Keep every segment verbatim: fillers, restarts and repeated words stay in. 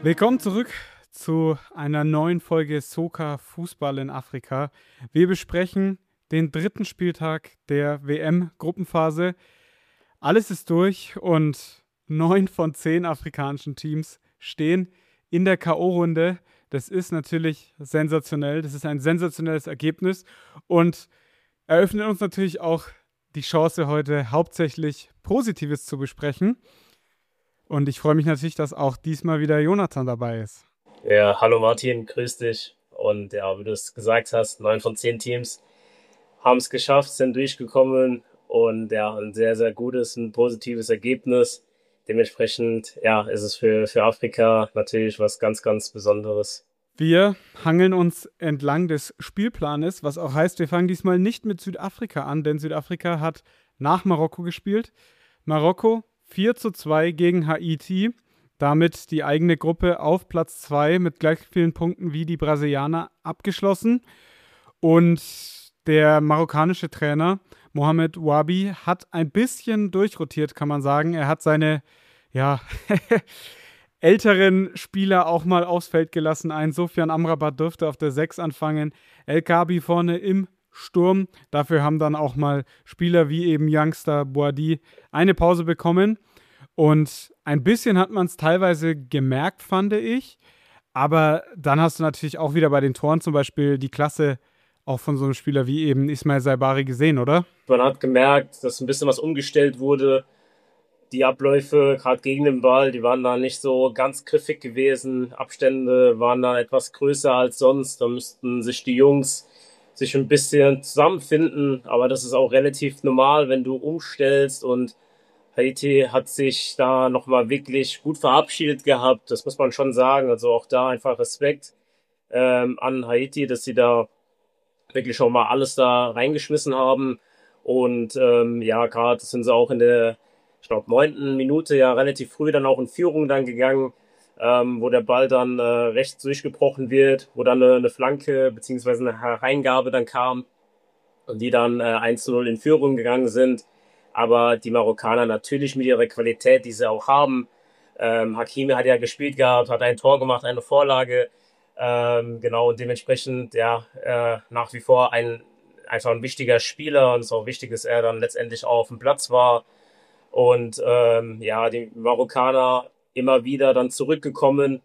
Willkommen zurück zu einer neuen Folge Soka Fußball in Afrika. Wir besprechen den dritten Spieltag der W M-Gruppenphase. Alles ist durch und neun von zehn afrikanischen Teams stehen in der K O-Runde. Das ist natürlich sensationell. Das ist ein sensationelles Ergebnis und eröffnet uns natürlich auch die Chance, heute hauptsächlich Positives zu besprechen. Und ich freue mich natürlich, dass auch diesmal wieder Jonathan dabei ist. Ja, hallo Martin, grüß dich. Und ja, wie du es gesagt hast, neun von zehn Teams haben es geschafft, sind durchgekommen und ja, ein sehr, sehr gutes, ein positives Ergebnis. Dementsprechend, ja, ist es für, für Afrika natürlich was ganz, ganz Besonderes. Wir hangeln uns entlang des Spielplanes, was auch heißt, wir fangen diesmal nicht mit Südafrika an, denn Südafrika hat nach Marokko gespielt. Marokko vier zu zwei gegen Haiti, damit die eigene Gruppe auf Platz zwei mit gleich vielen Punkten wie die Brasilianer abgeschlossen. Und der marokkanische Trainer Mohamed Wabi hat ein bisschen durchrotiert, kann man sagen. Er hat seine, ja, älteren Spieler auch mal aufs Feld gelassen. Ein Sofian Amrabat durfte auf der sechs anfangen. El Kabi vorne im Sturm. Dafür haben dann auch mal Spieler wie eben Youngster Boadi eine Pause bekommen. Und ein bisschen hat man es teilweise gemerkt, fand ich. Aber dann hast du natürlich auch wieder bei den Toren zum Beispiel die Klasse auch von so einem Spieler wie eben Ismail Saibari gesehen, oder? Man hat gemerkt, dass ein bisschen was umgestellt wurde. Die Abläufe, gerade gegen den Ball, die waren da nicht so ganz griffig gewesen. Abstände waren da etwas größer als sonst. Da müssten sich die Jungs sich ein bisschen zusammenfinden. Aber das ist auch relativ normal, wenn du umstellst. Und Haiti hat sich da nochmal wirklich gut verabschiedet gehabt. Das muss man schon sagen. Also auch da einfach Respekt ähm, an Haiti, dass sie da wirklich schon mal alles da reingeschmissen haben. Und ähm, ja, gerade sind sie auch in der, ich glaube, neunten Minute ja relativ früh dann auch in Führung dann gegangen, ähm, wo der Ball dann äh, rechts durchgebrochen wird, wo dann eine, eine Flanke beziehungsweise eine Hereingabe dann kam und die dann äh, eins zu null in Führung gegangen sind. Aber die Marokkaner natürlich mit ihrer Qualität, die sie auch haben. Ähm, Hakimi hat ja gespielt gehabt, hat ein Tor gemacht, eine Vorlage. Ähm, genau, und dementsprechend, ja, äh, nach wie vor ein, einfach ein wichtiger Spieler und es ist auch wichtig, dass er dann letztendlich auch auf dem Platz war. Und ähm, ja, die Marokkaner immer wieder dann zurückgekommen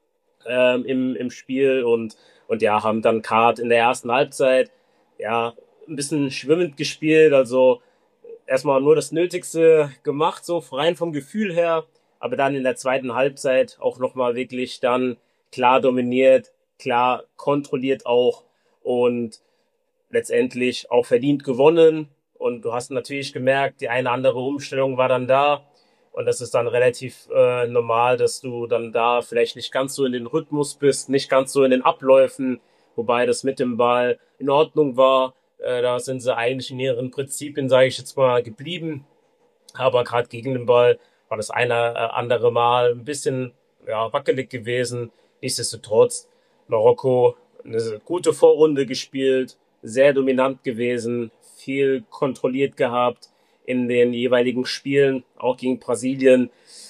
ähm, im, im Spiel und, und ja, haben dann gerade in der ersten Halbzeit ja ein bisschen schwimmend gespielt, also erstmal nur das Nötigste gemacht, so rein vom Gefühl her, aber dann in der zweiten Halbzeit auch nochmal wirklich dann klar dominiert, klar kontrolliert auch und letztendlich auch verdient gewonnen. Und du hast natürlich gemerkt, die eine andere Umstellung war dann da. Und das ist dann relativ äh, normal, dass du dann da vielleicht nicht ganz so in den Rhythmus bist, nicht ganz so in den Abläufen, wobei das mit dem Ball in Ordnung war. Äh, da sind sie eigentlich in ihren Prinzipien, sage ich jetzt mal, geblieben. Aber gerade gegen den Ball war das eine äh, andere Mal ein bisschen ja, wackelig gewesen. Nichtsdestotrotz, Marokko eine gute Vorrunde gespielt, sehr dominant gewesen, viel kontrolliert gehabt in den jeweiligen Spielen, auch gegen Brasilien.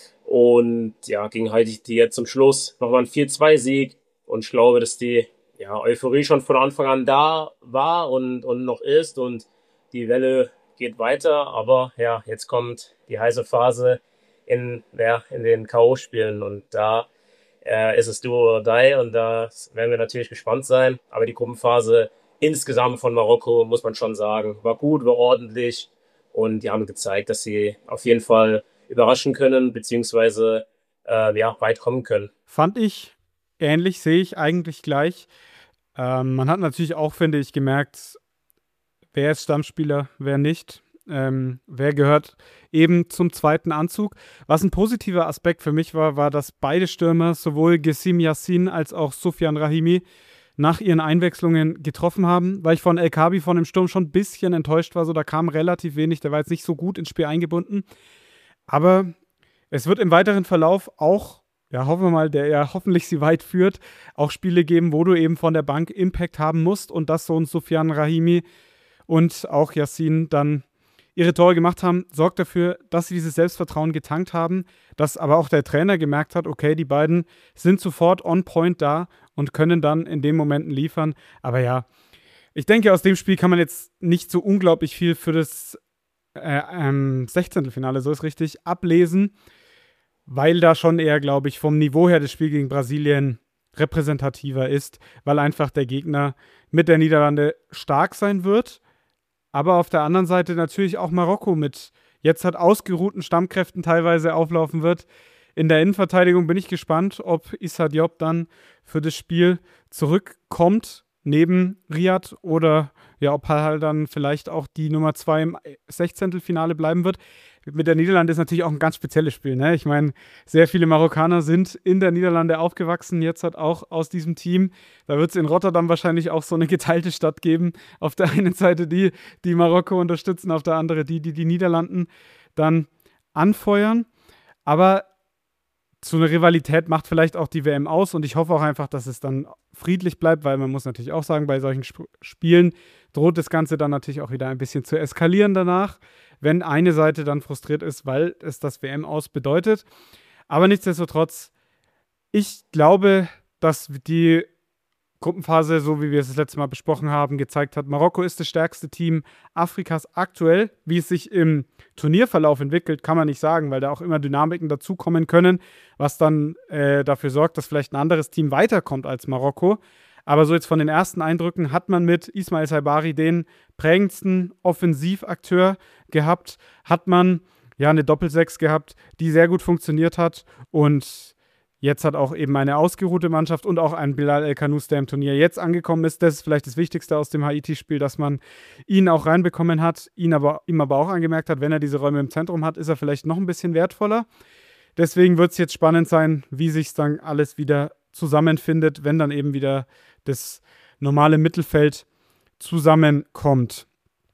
Und ja, gegen Haiti jetzt zum Schluss nochmal ein vier zwei Sieg. Und ich glaube, dass die ja, Euphorie schon von Anfang an da war und, und noch ist. Und die Welle geht weiter. Aber ja, jetzt kommt die heiße Phase in, ja, in den K O-Spielen. Und da äh, ist es do or die. Und da werden wir natürlich gespannt sein. Aber die Gruppenphase insgesamt von Marokko, muss man schon sagen, war gut, war ordentlich. Und die haben gezeigt, dass sie auf jeden Fall überraschen können, beziehungsweise äh, ja, weit kommen können. Fand ich ähnlich, sehe ich eigentlich gleich. Ähm, man hat natürlich auch, finde ich, gemerkt, wer ist Stammspieler, wer nicht. Ähm, wer gehört eben zum zweiten Anzug. Was ein positiver Aspekt für mich war, war, dass beide Stürmer, sowohl Gessim Yassin als auch Soufiane Rahimi, nach ihren Einwechslungen getroffen haben, weil ich von El Kabi von dem Sturm schon ein bisschen enttäuscht war. So, da kam relativ wenig, der war jetzt nicht so gut ins Spiel eingebunden. Aber es wird im weiteren Verlauf auch, ja, hoffen wir mal, der ja hoffentlich sie weit führt, auch Spiele geben, wo du eben von der Bank Impact haben musst und dass so ein Soufiane Rahimi und auch Yassin dann ihre Tore gemacht haben, sorgt dafür, dass sie dieses Selbstvertrauen getankt haben, dass aber auch der Trainer gemerkt hat, okay, die beiden sind sofort on point da und können dann in den Momenten liefern. Aber ja, ich denke, aus dem Spiel kann man jetzt nicht so unglaublich viel für das äh, ähm, Sechzehntelfinale, so ist richtig, ablesen, weil da schon eher, glaube ich, vom Niveau her das Spiel gegen Brasilien repräsentativer ist, weil einfach der Gegner mit der Niederlande stark sein wird. Aber auf der anderen Seite natürlich auch Marokko mit jetzt hat ausgeruhten Stammkräften teilweise auflaufen wird. In der Innenverteidigung bin ich gespannt, ob Issa Diop dann für das Spiel zurückkommt, neben Riyad, oder ja, ob er halt dann vielleicht auch die Nummer zwei im Sechzehntelfinale bleiben wird. Mit der Niederlande ist natürlich auch ein ganz spezielles Spiel, ne? Ich meine, sehr viele Marokkaner sind in der Niederlande aufgewachsen, jetzt hat auch aus diesem Team. Da wird es in Rotterdam wahrscheinlich auch so eine geteilte Stadt geben. Auf der einen Seite die, die Marokko unterstützen, auf der anderen die, die die Niederlanden dann anfeuern. Aber so eine Rivalität macht vielleicht auch die W M aus und ich hoffe auch einfach, dass es dann friedlich bleibt, weil man muss natürlich auch sagen, bei solchen Sp- Spielen droht das Ganze dann natürlich auch wieder ein bisschen zu eskalieren danach, wenn eine Seite dann frustriert ist, weil es das W M-Aus bedeutet. Aber nichtsdestotrotz, ich glaube, dass die Gruppenphase, so wie wir es das letzte Mal besprochen haben, gezeigt hat, Marokko ist das stärkste Team Afrikas aktuell. Wie es sich im Turnierverlauf entwickelt, kann man nicht sagen, weil da auch immer Dynamiken dazukommen können, was dann äh, dafür sorgt, dass vielleicht ein anderes Team weiterkommt als Marokko. Aber so jetzt von den ersten Eindrücken hat man mit Ismail Saibari den prägendsten Offensivakteur gehabt, hat man ja eine Doppelsechs gehabt, die sehr gut funktioniert hat und jetzt hat auch eben eine ausgeruhte Mannschaft und auch ein Bilal El-Kanous, der im Turnier jetzt angekommen ist. Das ist vielleicht das Wichtigste aus dem Haiti-Spiel, dass man ihn auch reinbekommen hat, ihn aber, ihm aber auch angemerkt hat, wenn er diese Räume im Zentrum hat, ist er vielleicht noch ein bisschen wertvoller. Deswegen wird es jetzt spannend sein, wie sich dann alles wieder zusammenfindet, wenn dann eben wieder das normale Mittelfeld zusammenkommt.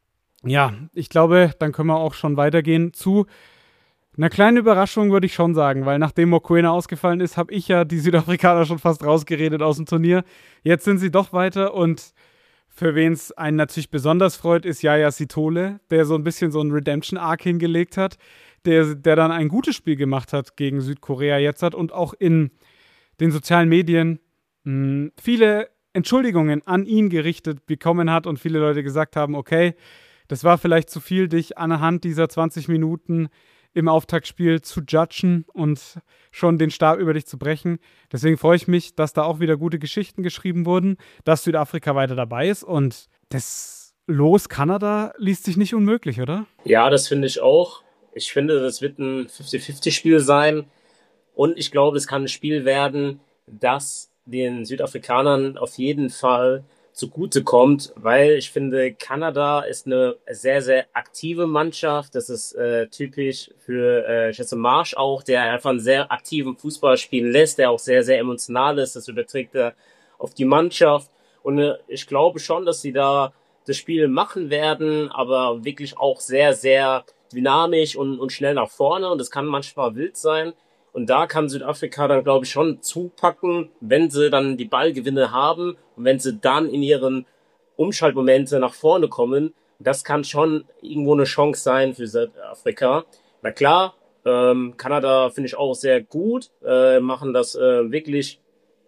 Ja, ich glaube, dann können wir auch schon weitergehen zu eine kleine Überraschung, würde ich schon sagen, weil nachdem Mokoena ausgefallen ist, habe ich ja die Südafrikaner schon fast rausgeredet aus dem Turnier. Jetzt sind sie doch weiter und für wen es einen natürlich besonders freut, ist Yaya Sithole, der so ein bisschen so einen Redemption-Arc hingelegt hat, der, der dann ein gutes Spiel gemacht hat gegen Südkorea jetzt hat und auch in den sozialen Medien mh, viele Entschuldigungen an ihn gerichtet bekommen hat und viele Leute gesagt haben, okay, das war vielleicht zu viel, dich anhand dieser zwanzig Minuten im Auftaktspiel zu judgen und schon den Stab über dich zu brechen. Deswegen freue ich mich, dass da auch wieder gute Geschichten geschrieben wurden, dass Südafrika weiter dabei ist und das Los Kanada liest sich nicht unmöglich, oder? Ja, das finde ich auch. Ich finde, das wird ein fünfzig fünfzig Spiel sein und ich glaube, es kann ein Spiel werden, das den Südafrikanern auf jeden Fall zugutekommt, weil ich finde, Kanada ist eine sehr, sehr aktive Mannschaft. Das ist äh, typisch für äh, Jesse Marsch auch, der einfach einen sehr aktiven Fußball spielen lässt, der auch sehr, sehr emotional ist. Das überträgt er auf die Mannschaft. Und äh, ich glaube schon, dass sie da das Spiel machen werden, aber wirklich auch sehr, sehr dynamisch und, und schnell nach vorne. Und das kann manchmal wild sein. Und da kann Südafrika dann, glaube ich, schon zupacken, wenn sie dann die Ballgewinne haben und wenn sie dann in ihren Umschaltmomente nach vorne kommen. Das kann schon irgendwo eine Chance sein für Südafrika. Na klar, ähm, Kanada finde ich auch sehr gut, äh, machen das äh, wirklich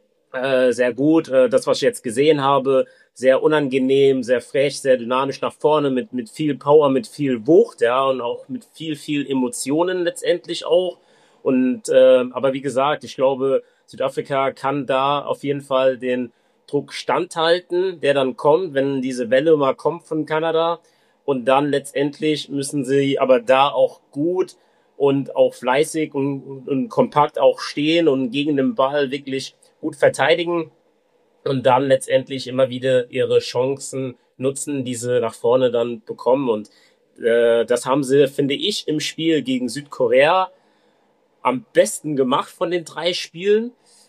äh, sehr gut. Äh, das, was ich jetzt gesehen habe, sehr unangenehm, sehr frech, sehr dynamisch nach vorne, mit, mit viel Power, mit viel Wucht, ja, und auch mit viel, viel Emotionen letztendlich auch. Und äh, aber wie gesagt, ich glaube, Südafrika kann da auf jeden Fall den Druck standhalten, der dann kommt, wenn diese Welle mal kommt von Kanada. Und dann letztendlich müssen sie aber da auch gut und auch fleißig und, und, und kompakt auch stehen und gegen den Ball wirklich gut verteidigen und dann letztendlich immer wieder ihre Chancen nutzen, die sie nach vorne dann bekommen. Und äh, das haben sie, finde ich, im Spiel gegen Südkorea am besten gemacht von den drei Spielen.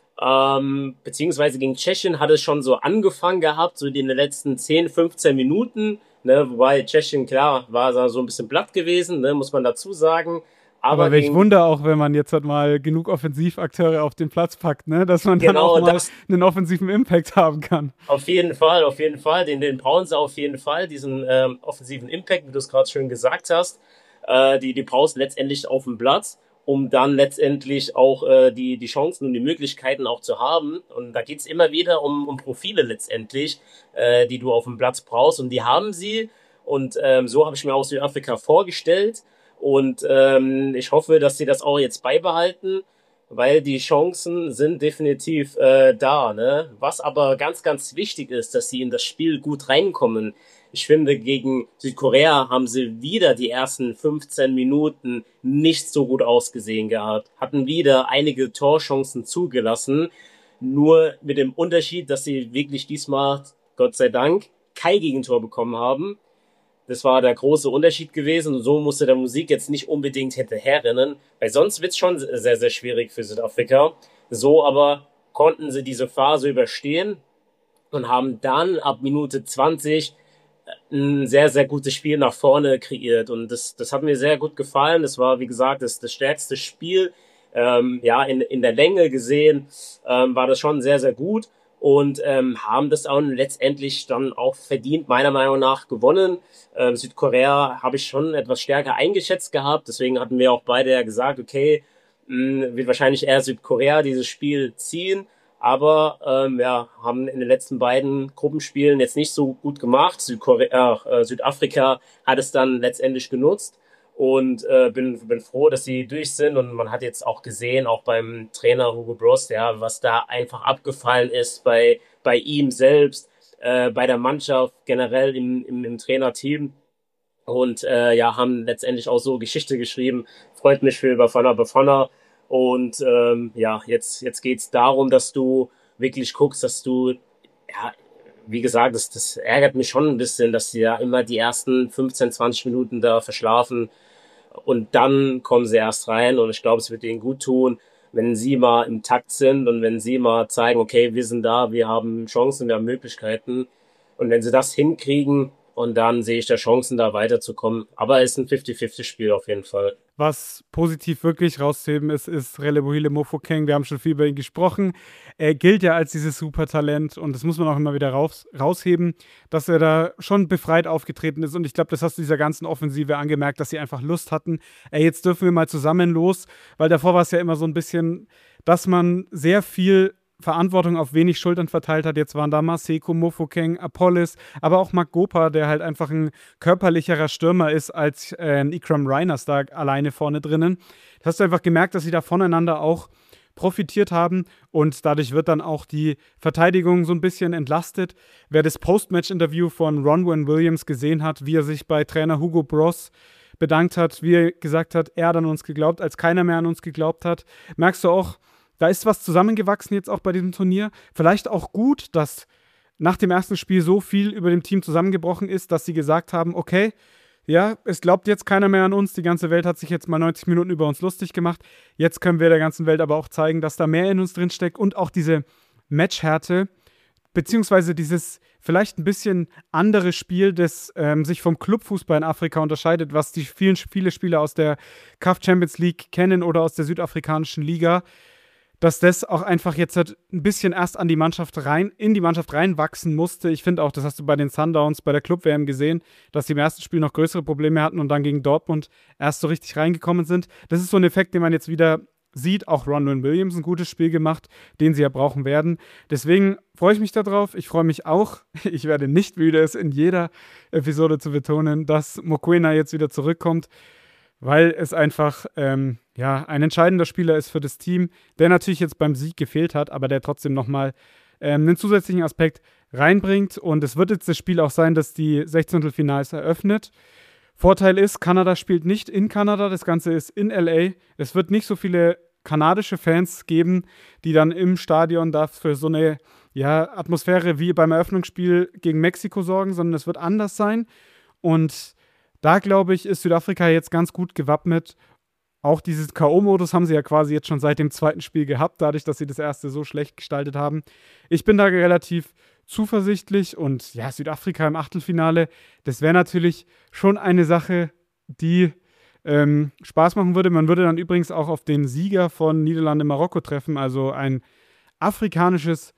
Ähm, beziehungsweise gegen Tschechien hat es schon so angefangen gehabt, so in den letzten zehn, fünfzehn Minuten. Ne, wobei Tschechien, klar, war so ein bisschen platt gewesen, ne, muss man dazu sagen. Aber Aber welch gegen, Wunder auch, wenn man jetzt halt mal genug Offensivakteure auf den Platz packt, ne? Dass man dann auch genau mal das. einen offensiven Impact haben kann. Auf jeden Fall, auf jeden Fall. Den, den brauchen sie auf jeden Fall, diesen ähm, offensiven Impact, wie du es gerade schön gesagt hast. Äh, die, die brauchst letztendlich auf dem Platz, um dann letztendlich auch äh, die, die Chancen und die Möglichkeiten auch zu haben. Und da geht's immer wieder um, um Profile letztendlich, äh, die du auf dem Platz brauchst. Und die haben sie. Und ähm, so habe ich mir auch Südafrika vorgestellt. Und ähm, ich hoffe, dass sie das auch jetzt beibehalten, weil die Chancen sind definitiv äh, da. Ne? Was aber ganz, ganz wichtig ist, dass sie in das Spiel gut reinkommen. Ich finde, gegen Südkorea haben sie wieder die ersten fünfzehn Minuten nicht so gut ausgesehen gehabt, hatten wieder einige Torchancen zugelassen, nur mit dem Unterschied, dass sie wirklich diesmal, Gott sei Dank, kein Gegentor bekommen haben. Das war der große Unterschied gewesen und so musste der Musik jetzt nicht unbedingt hinterherrennen, weil sonst wird's schon sehr, sehr schwierig für Südafrika. So aber konnten sie diese Phase überstehen und haben dann ab Minute zwanzig ein sehr, sehr gutes Spiel nach vorne kreiert. Und das, das hat mir sehr gut gefallen. Das war, wie gesagt, das, das stärkste Spiel. Ähm, ja, in, in der Länge gesehen ähm, war das schon sehr, sehr gut. Und ähm, haben das auch letztendlich dann auch verdient, meiner Meinung nach, gewonnen. Ähm, Südkorea habe ich schon etwas stärker eingeschätzt gehabt. Deswegen hatten wir auch beide ja gesagt, okay, mh, wird wahrscheinlich eher Südkorea dieses Spiel ziehen. Aber ähm, ja, haben in den letzten beiden Gruppenspielen jetzt nicht so gut gemacht. Südkorea, äh, Südafrika hat es dann letztendlich genutzt und äh, bin, bin froh, dass sie durch sind. Und man hat jetzt auch gesehen, auch beim Trainer Hugo Broos, ja, was da einfach abgefallen ist bei, bei ihm selbst, äh, bei der Mannschaft, generell im, im, im Trainerteam. Und äh, ja, haben letztendlich auch so Geschichte geschrieben. Freut mich für Bafana Bafana. Und ähm, ja, jetzt, jetzt geht's darum, dass du wirklich guckst, dass du, ja, wie gesagt, das, das ärgert mich schon ein bisschen, dass sie ja immer die ersten fünfzehn, zwanzig Minuten da verschlafen und dann kommen sie erst rein und ich glaube, es wird ihnen gut tun, wenn sie mal im Takt sind und wenn sie mal zeigen, okay, wir sind da, wir haben Chancen, wir haben Möglichkeiten und wenn sie das hinkriegen und dann sehe ich da Chancen, da weiterzukommen. Aber es ist ein fünfzig fünfzig Spiel auf jeden Fall. Was positiv wirklich rauszuheben ist, ist Relebohile Mofokeng. Wir haben schon viel über ihn gesprochen. Er gilt ja als dieses Supertalent und das muss man auch immer wieder raus, rausheben, dass er da schon befreit aufgetreten ist. Und ich glaube, das hast du dieser ganzen Offensive angemerkt, dass sie einfach Lust hatten. Ey, jetzt dürfen wir mal zusammen los, weil davor war es ja immer so ein bisschen, dass man sehr viel Verantwortung auf wenig Schultern verteilt hat. Jetzt waren da Maseko, Mofokeng, Apollis, aber auch Marc Gopa, der halt einfach ein körperlicherer Stürmer ist als äh, ein Ikram Reiners da alleine vorne drinnen. Das hast du einfach gemerkt, dass sie da voneinander auch profitiert haben und dadurch wird dann auch die Verteidigung so ein bisschen entlastet. Wer das Post-Match-Interview von Ronwen Williams gesehen hat, wie er sich bei Trainer Hugo Broos bedankt hat, wie er gesagt hat, er hat an uns geglaubt, als keiner mehr an uns geglaubt hat, merkst du auch, da ist was zusammengewachsen jetzt auch bei diesem Turnier. Vielleicht auch gut, dass nach dem ersten Spiel so viel über dem Team zusammengebrochen ist, dass sie gesagt haben, okay, ja, es glaubt jetzt keiner mehr an uns, die ganze Welt hat sich jetzt mal neunzig Minuten über uns lustig gemacht. Jetzt können wir der ganzen Welt aber auch zeigen, dass da mehr in uns drin steckt und auch diese Matchhärte, beziehungsweise dieses vielleicht ein bisschen andere Spiel, das ähm, sich vom Clubfußball in Afrika unterscheidet, was die vielen, viele Spieler aus der C A F Champions League kennen oder aus der südafrikanischen Liga, dass das auch einfach jetzt halt ein bisschen erst an die Mannschaft rein, in die Mannschaft reinwachsen musste. Ich finde auch, das hast du bei den Sundowns, bei der Club-W M gesehen, dass sie im ersten Spiel noch größere Probleme hatten und dann gegen Dortmund erst so richtig reingekommen sind. Das ist so ein Effekt, den man jetzt wieder sieht. Auch Ronwen Williams ein gutes Spiel gemacht, den sie ja brauchen werden. Deswegen freue ich mich darauf. Ich freue mich auch. Ich werde nicht müde, es in jeder Episode zu betonen, dass Mokoena jetzt wieder zurückkommt, weil es einfach ähm, ja, ein entscheidender Spieler ist für das Team, der natürlich jetzt beim Sieg gefehlt hat, aber der trotzdem nochmal ähm, einen zusätzlichen Aspekt reinbringt. Und es wird jetzt das Spiel auch sein, das die Sechzehntelfinals eröffnet. Vorteil ist, Kanada spielt nicht in Kanada, das Ganze ist in L A. Es wird nicht so viele kanadische Fans geben, die dann im Stadion da für so eine ja, Atmosphäre wie beim Eröffnungsspiel gegen Mexiko sorgen, sondern es wird anders sein. Und da, glaube ich, ist Südafrika jetzt ganz gut gewappnet. Auch dieses K O-Modus haben sie ja quasi jetzt schon seit dem zweiten Spiel gehabt, dadurch, dass sie das erste so schlecht gestaltet haben. Ich bin da relativ zuversichtlich und ja, Südafrika im Achtelfinale, das wäre natürlich schon eine Sache, die ähm, Spaß machen würde. Man würde dann übrigens auch auf den Sieger von Niederlande-Marokko treffen. Also ein afrikanisches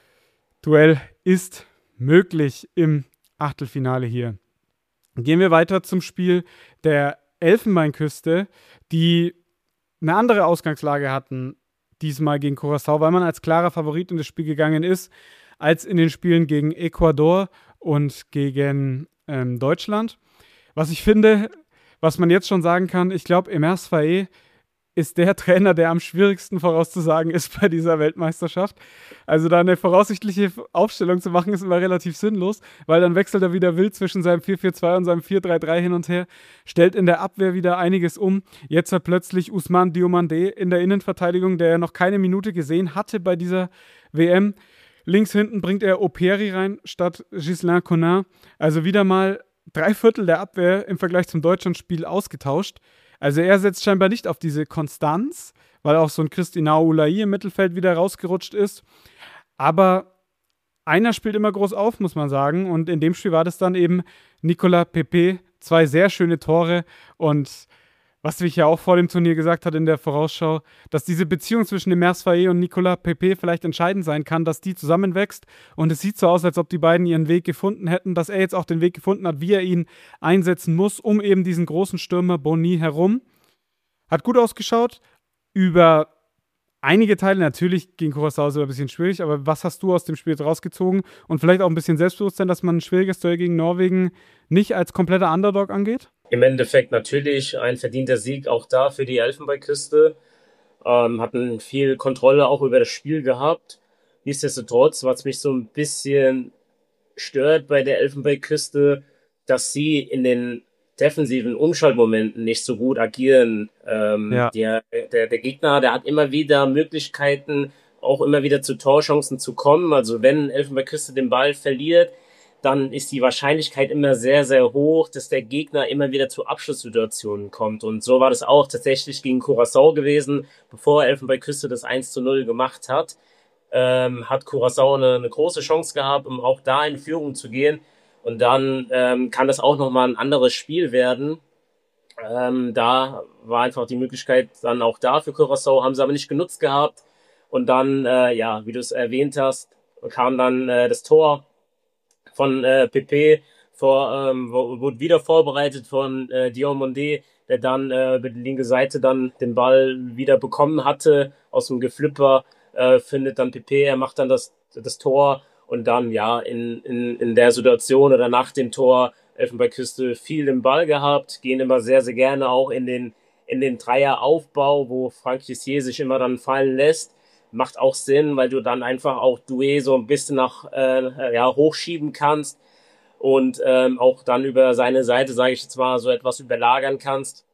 Duell ist möglich im Achtelfinale hier. Gehen wir weiter zum Spiel der Elfenbeinküste, die eine andere Ausgangslage hatten diesmal gegen Curaçao, weil man als klarer Favorit in das Spiel gegangen ist, als in den Spielen gegen Ecuador und gegen ähm, Deutschland. Was ich finde, was man jetzt schon sagen kann, ich glaube, Emers Faé ist der Trainer, der am schwierigsten vorauszusagen ist bei dieser Weltmeisterschaft. Also da eine voraussichtliche Aufstellung zu machen, ist immer relativ sinnlos, weil dann wechselt er wieder wild zwischen seinem vier vier zwei und seinem vier drei drei hin und her, stellt in der Abwehr wieder einiges um. Jetzt hat plötzlich Ousmane Diomandé in der Innenverteidigung, der noch keine Minute gesehen hatte bei dieser W M. Links hinten bringt er Operi rein statt Ghislain Conin. Also wieder mal drei Viertel der Abwehr im Vergleich zum Deutschlandspiel ausgetauscht. Also er setzt scheinbar nicht auf diese Konstanz, weil auch so ein Christinao Ulai im Mittelfeld wieder rausgerutscht ist. Aber einer spielt immer groß auf, muss man sagen. Und in dem Spiel war das dann eben Nicolas Pepe. Zwei sehr schöne Tore. Und was ich ja auch vor dem Turnier gesagt hatte in der Vorausschau, dass diese Beziehung zwischen Emers Faé und Nicolas Pepe vielleicht entscheidend sein kann, dass die zusammenwächst. Und es sieht so aus, als ob die beiden ihren Weg gefunden hätten, dass er jetzt auch den Weg gefunden hat, wie er ihn einsetzen muss, um eben diesen großen Stürmer Boni herum. Hat gut ausgeschaut. Über einige Teile natürlich gegen Curaçao ist es ein bisschen schwierig, aber was hast du aus dem Spiel rausgezogen? Und vielleicht auch ein bisschen Selbstbewusstsein, dass man ein schwieriges Duell gegen Norwegen nicht als kompletter Underdog angeht? Im Endeffekt natürlich ein verdienter Sieg auch da für die Elfenbeinküste. Ähm, hatten viel Kontrolle auch über das Spiel gehabt. Nichtsdestotrotz, was mich so ein bisschen stört bei der Elfenbeinküste, dass sie in den defensiven Umschaltmomenten nicht so gut agieren. Ähm, Ja. der, der, der Gegner, der hat immer wieder Möglichkeiten, auch immer wieder zu Torchancen zu kommen. Also wenn Elfenbeinküste den Ball verliert, dann ist die Wahrscheinlichkeit immer sehr, sehr hoch, dass der Gegner immer wieder zu Abschlusssituationen kommt. Und so war das auch tatsächlich gegen Curaçao gewesen, bevor Elfenbeinküste das eins zu null gemacht hat. Ähm, hat Curaçao eine, eine große Chance gehabt, um auch da in Führung zu gehen. Und dann ähm, kann das auch nochmal ein anderes Spiel werden. Ähm, da war einfach die Möglichkeit dann auch da für Curaçao, haben sie aber nicht genutzt gehabt. Und dann, äh, ja, wie du es erwähnt hast, kam dann äh, das Tor von äh, Pepe, vor, ähm, wurde wieder vorbereitet von äh, Diomandé, der dann äh, über die linke Seite dann den Ball wieder bekommen hatte aus dem Geflipper, äh, findet dann Pepe, er macht dann das, das Tor und dann ja in, in, in der Situation oder nach dem Tor Elfenbeinküste viel den Ball gehabt, gehen immer sehr, sehr gerne auch in den, in den Dreieraufbau, wo Franck Kessié sich immer dann fallen lässt. Macht auch Sinn, weil du dann einfach auch Doué so ein bisschen nach äh, ja, hochschieben kannst und ähm, auch dann über seine Seite, sage ich jetzt mal, so etwas überlagern kannst.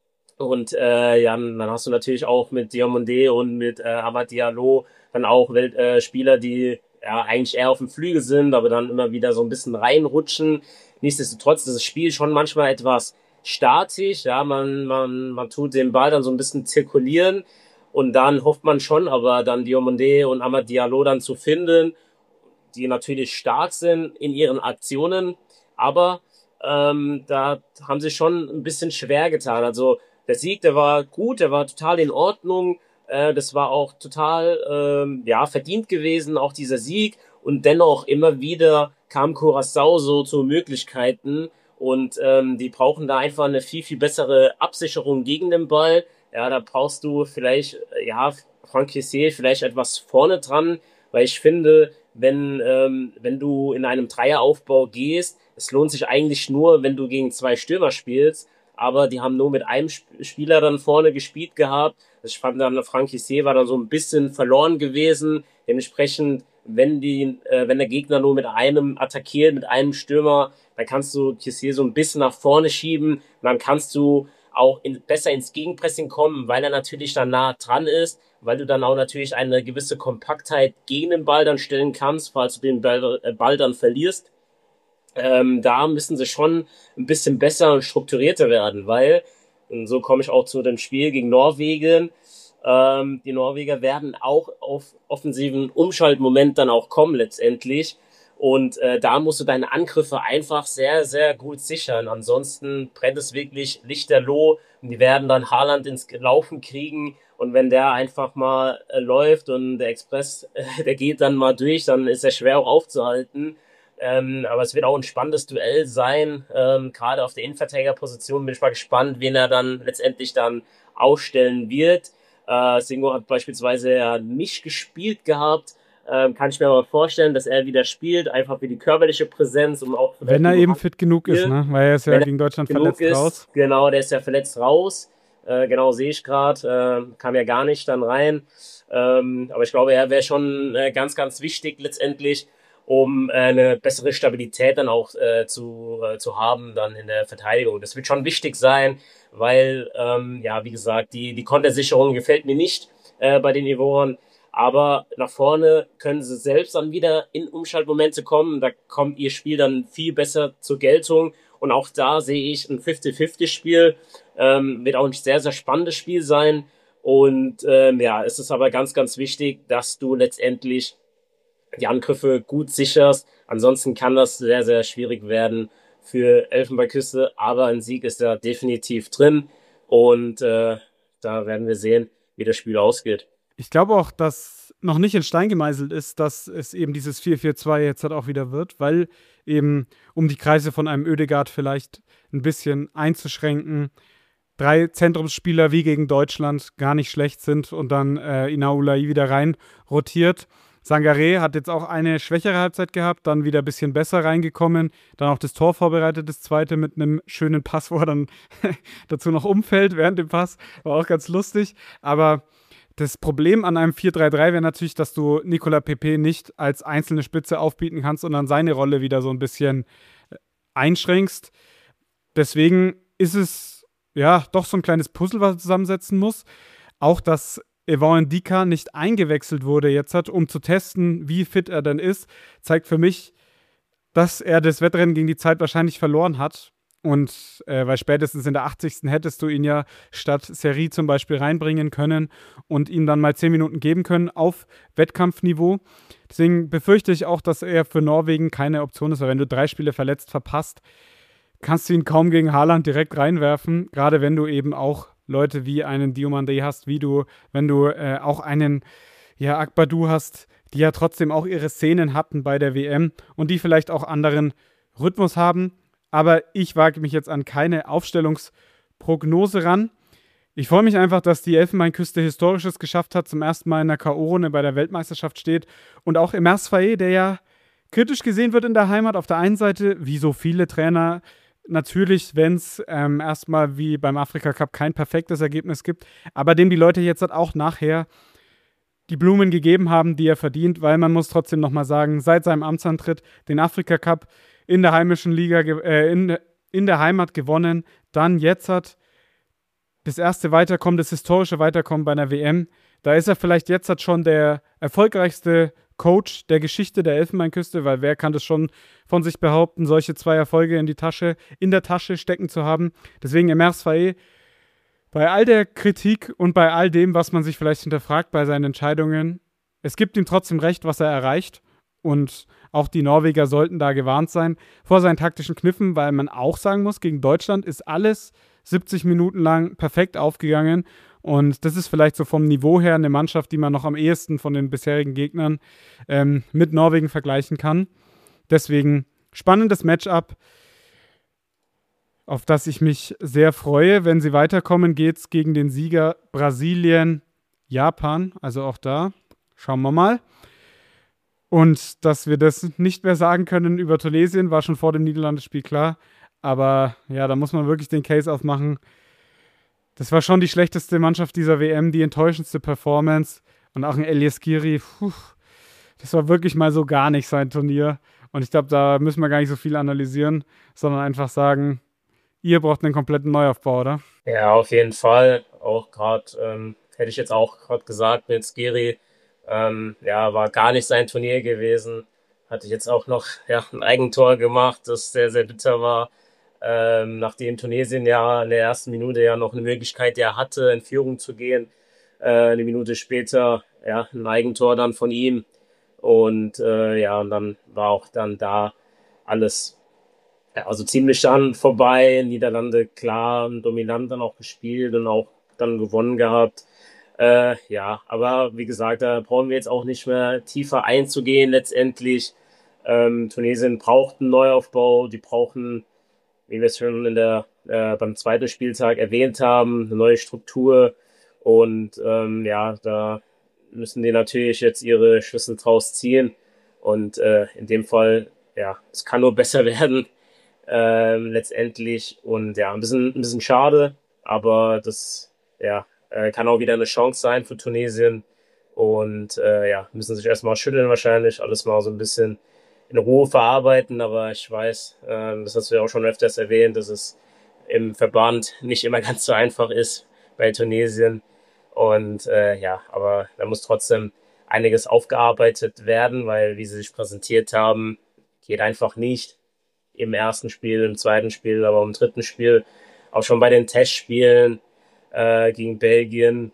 Und äh, ja, dann hast du natürlich auch mit Diomandé und mit äh, Amad Diallo dann auch Welt, äh, Spieler, die ja eigentlich eher auf dem Flügel sind, aber dann immer wieder so ein bisschen reinrutschen. Nichtsdestotrotz ist das Spiel schon manchmal etwas statisch. Ja, man, man, man tut den Ball dann so ein bisschen zirkulieren. Und dann hofft man schon, aber dann Diomandé und Amad Diallo dann zu finden, die natürlich stark sind in ihren Aktionen, aber ähm, da haben sie schon ein bisschen schwer getan. Also der Sieg, der war gut, der war total in Ordnung, äh, das war auch total ähm, ja verdient gewesen, auch dieser Sieg. Und dennoch immer wieder kam Curaçao so zu Möglichkeiten und ähm, die brauchen da einfach eine viel, viel bessere Absicherung gegen den Ball. Ja, da brauchst du vielleicht, ja, Franck Kessié vielleicht etwas vorne dran, weil ich finde, wenn, ähm, wenn du in einem Dreieraufbau gehst, es lohnt sich eigentlich nur, wenn du gegen zwei Stürmer spielst, aber die haben nur mit einem Spieler dann vorne gespielt gehabt. Ich fand dann, Franck Kessié war dann so ein bisschen verloren gewesen. Dementsprechend, wenn die, äh, wenn der Gegner nur mit einem attackiert, mit einem Stürmer, dann kannst du Kessié so ein bisschen nach vorne schieben und dann kannst du auch in, besser ins Gegenpressing kommen, weil er natürlich dann nah dran ist, weil du dann auch natürlich eine gewisse Kompaktheit gegen den Ball dann stellen kannst, falls du den Ball, äh, Ball dann verlierst. Ähm, da müssen sie schon ein bisschen besser und strukturierter werden, weil, und so komme ich auch zu dem Spiel gegen Norwegen, ähm, die Norweger werden auch auf offensiven Umschaltmoment dann auch kommen letztendlich. Und äh, da musst du deine Angriffe einfach sehr, sehr gut sichern. Ansonsten brennt es wirklich lichterloh und die werden dann Haaland ins Laufen kriegen. Und wenn der einfach mal äh, läuft und der Express, äh, der geht dann mal durch, dann ist er schwer auch aufzuhalten. Ähm, aber es wird auch ein spannendes Duell sein. Ähm, gerade auf der Innenverteidigerposition bin ich mal gespannt, wen er dann letztendlich dann ausstellen wird. Äh, Singo hat beispielsweise ja nicht gespielt gehabt. Ähm, kann ich mir aber vorstellen, dass er wieder spielt, einfach für die körperliche Präsenz, um auch Wenn vielleicht er die eben Hand fit genug ist, spielen. ne? Weil er ist ja Wenn er gegen Deutschland genug verletzt ist, raus. genau, der ist ja verletzt raus. Äh, genau, sehe ich gerade, äh, kam ja gar nicht dann rein. Ähm, aber ich glaube, er wäre schon äh, ganz, ganz wichtig letztendlich, um äh, eine bessere Stabilität dann auch äh, zu, äh, zu haben dann in der Verteidigung. Das wird schon wichtig sein, weil, ähm, ja, wie gesagt, die, die Kontersicherung gefällt mir nicht äh, bei den Ivoren. Aber nach vorne können sie selbst dann wieder in Umschaltmomente kommen. Da kommt ihr Spiel dann viel besser zur Geltung. Und auch da sehe ich ein fünfzig fünfzig Spiel. Ähm, wird auch ein sehr, sehr spannendes Spiel sein. Und ähm, ja, es ist aber ganz, ganz wichtig, dass du letztendlich die Angriffe gut sicherst. Ansonsten kann das sehr, sehr schwierig werden für Elfenbeinküste. Aber ein Sieg ist da definitiv drin. Und äh, da werden wir sehen, wie das Spiel ausgeht. Ich glaube auch, dass noch nicht in Stein gemeißelt ist, dass es eben dieses vier vier zwei jetzt halt auch wieder wird, weil eben, um die Kreise von einem Ødegaard vielleicht ein bisschen einzuschränken, drei Zentrumsspieler wie gegen Deutschland gar nicht schlecht sind und dann äh, Inaulai wieder rein rotiert. Sangaré hat jetzt auch eine schwächere Halbzeit gehabt, dann wieder ein bisschen besser reingekommen, dann auch das Tor vorbereitet, das zweite mit einem schönen Pass, wo er dann dazu noch umfällt während dem Pass, war auch ganz lustig, aber das Problem an einem vier drei drei wäre natürlich, dass du Nicolas Pepe nicht als einzelne Spitze aufbieten kannst und dann seine Rolle wieder so ein bisschen einschränkst. Deswegen ist es ja doch so ein kleines Puzzle, was er zusammensetzen muss. Auch, dass Evan Ndika nicht eingewechselt wurde jetzt hat, um zu testen, wie fit er denn ist, zeigt für mich, dass er das Wettrennen gegen die Zeit wahrscheinlich verloren hat. Und äh, weil spätestens in der achtzigsten hättest du ihn ja statt Serie zum Beispiel reinbringen können und ihm dann mal zehn Minuten geben können auf Wettkampfniveau. Deswegen befürchte ich auch, dass er für Norwegen keine Option ist, weil wenn du drei Spiele verletzt verpasst, kannst du ihn kaum gegen Haaland direkt reinwerfen, gerade wenn du eben auch Leute wie einen Diomande hast, wie du, wenn du äh, auch einen ja, Akbadou hast, die ja trotzdem auch ihre Szenen hatten bei der W M und die vielleicht auch anderen Rhythmus haben. Aber ich wage mich jetzt an keine Aufstellungsprognose ran. Ich freue mich einfach, dass die Elfenbeinküste Historisches geschafft hat, zum ersten Mal in der K O-Runde bei der Weltmeisterschaft steht. Und auch Emers Faé, der ja kritisch gesehen wird in der Heimat, auf der einen Seite, wie so viele Trainer, natürlich, wenn es ähm, erstmal wie beim Afrika Cup kein perfektes Ergebnis gibt, aber dem die Leute jetzt halt auch nachher die Blumen gegeben haben, die er verdient, weil man muss trotzdem nochmal sagen, seit seinem Amtsantritt den Afrika Cup in der heimischen Liga, äh, in, in der Heimat gewonnen, dann jetzt hat das erste Weiterkommen, das historische Weiterkommen bei einer W M. Da ist er vielleicht jetzt hat schon der erfolgreichste Coach der Geschichte der Elfenbeinküste, weil wer kann das schon von sich behaupten, solche zwei Erfolge in die Tasche, in der Tasche stecken zu haben. Deswegen Emers Faé, bei all der Kritik und bei all dem, was man sich vielleicht hinterfragt bei seinen Entscheidungen, es gibt ihm trotzdem recht, was er erreicht. Und auch die Norweger sollten da gewarnt sein vor seinen taktischen Kniffen, weil man auch sagen muss, gegen Deutschland ist alles siebzig Minuten lang perfekt aufgegangen. Und das ist vielleicht so vom Niveau her eine Mannschaft, die man noch am ehesten von den bisherigen Gegnern ähm, mit Norwegen vergleichen kann. Deswegen spannendes Matchup, auf das ich mich sehr freue. Wenn sie weiterkommen, geht es gegen den Sieger Brasilien, Japan. Also auch da schauen wir mal. Und dass wir das nicht mehr sagen können über Tunesien, war schon vor dem Niederlandespiel klar. Aber ja, da muss man wirklich den Case aufmachen. Das war schon die schlechteste Mannschaft dieser W M, die enttäuschendste Performance. Und auch ein Elias Giri, puh, das war wirklich mal so gar nicht sein Turnier. Und ich glaube, da müssen wir gar nicht so viel analysieren, sondern einfach sagen, ihr braucht einen kompletten Neuaufbau, oder? Ja, auf jeden Fall. Auch gerade, ähm, hätte ich jetzt auch gerade gesagt, mit Skiri, ähm, ja, war gar nicht sein Turnier gewesen. Hatte ich jetzt auch noch ja, ein Eigentor gemacht, das sehr, sehr bitter war. Ähm, nachdem Tunesien ja in der ersten Minute ja noch eine Möglichkeit ja hatte, in Führung zu gehen. Äh, eine Minute später, ja, ein Eigentor dann von ihm. Und äh, ja, und dann war auch dann da alles ja, also ziemlich dann vorbei. Niederlande klar und dominant dann auch gespielt und auch dann gewonnen gehabt. Äh, ja, aber wie gesagt, da brauchen wir jetzt auch nicht mehr tiefer einzugehen letztendlich. Ähm, Tunesien braucht einen Neuaufbau, die brauchen, wie wir es schon in der, äh, beim zweiten Spieltag erwähnt haben, eine neue Struktur. Und ähm, ja, da müssen die natürlich jetzt ihre Schlüssel draus ziehen. Und äh, in dem Fall, ja, es kann nur besser werden ähm, letztendlich. Und ja, ein bisschen, ein bisschen schade, aber das ja, äh, kann auch wieder eine Chance sein für Tunesien. Und äh, ja, müssen sich erstmal schütteln wahrscheinlich, alles mal so ein bisschen in Ruhe verarbeiten. Aber ich weiß, äh, das hast du ja auch schon öfters erwähnt, dass es im Verband nicht immer ganz so einfach ist bei Tunesien. Und äh, ja, aber da muss trotzdem einiges aufgearbeitet werden, weil wie sie sich präsentiert haben, geht einfach nicht im ersten Spiel, im zweiten Spiel, aber im dritten Spiel, auch schon bei den Testspielen äh, gegen Belgien,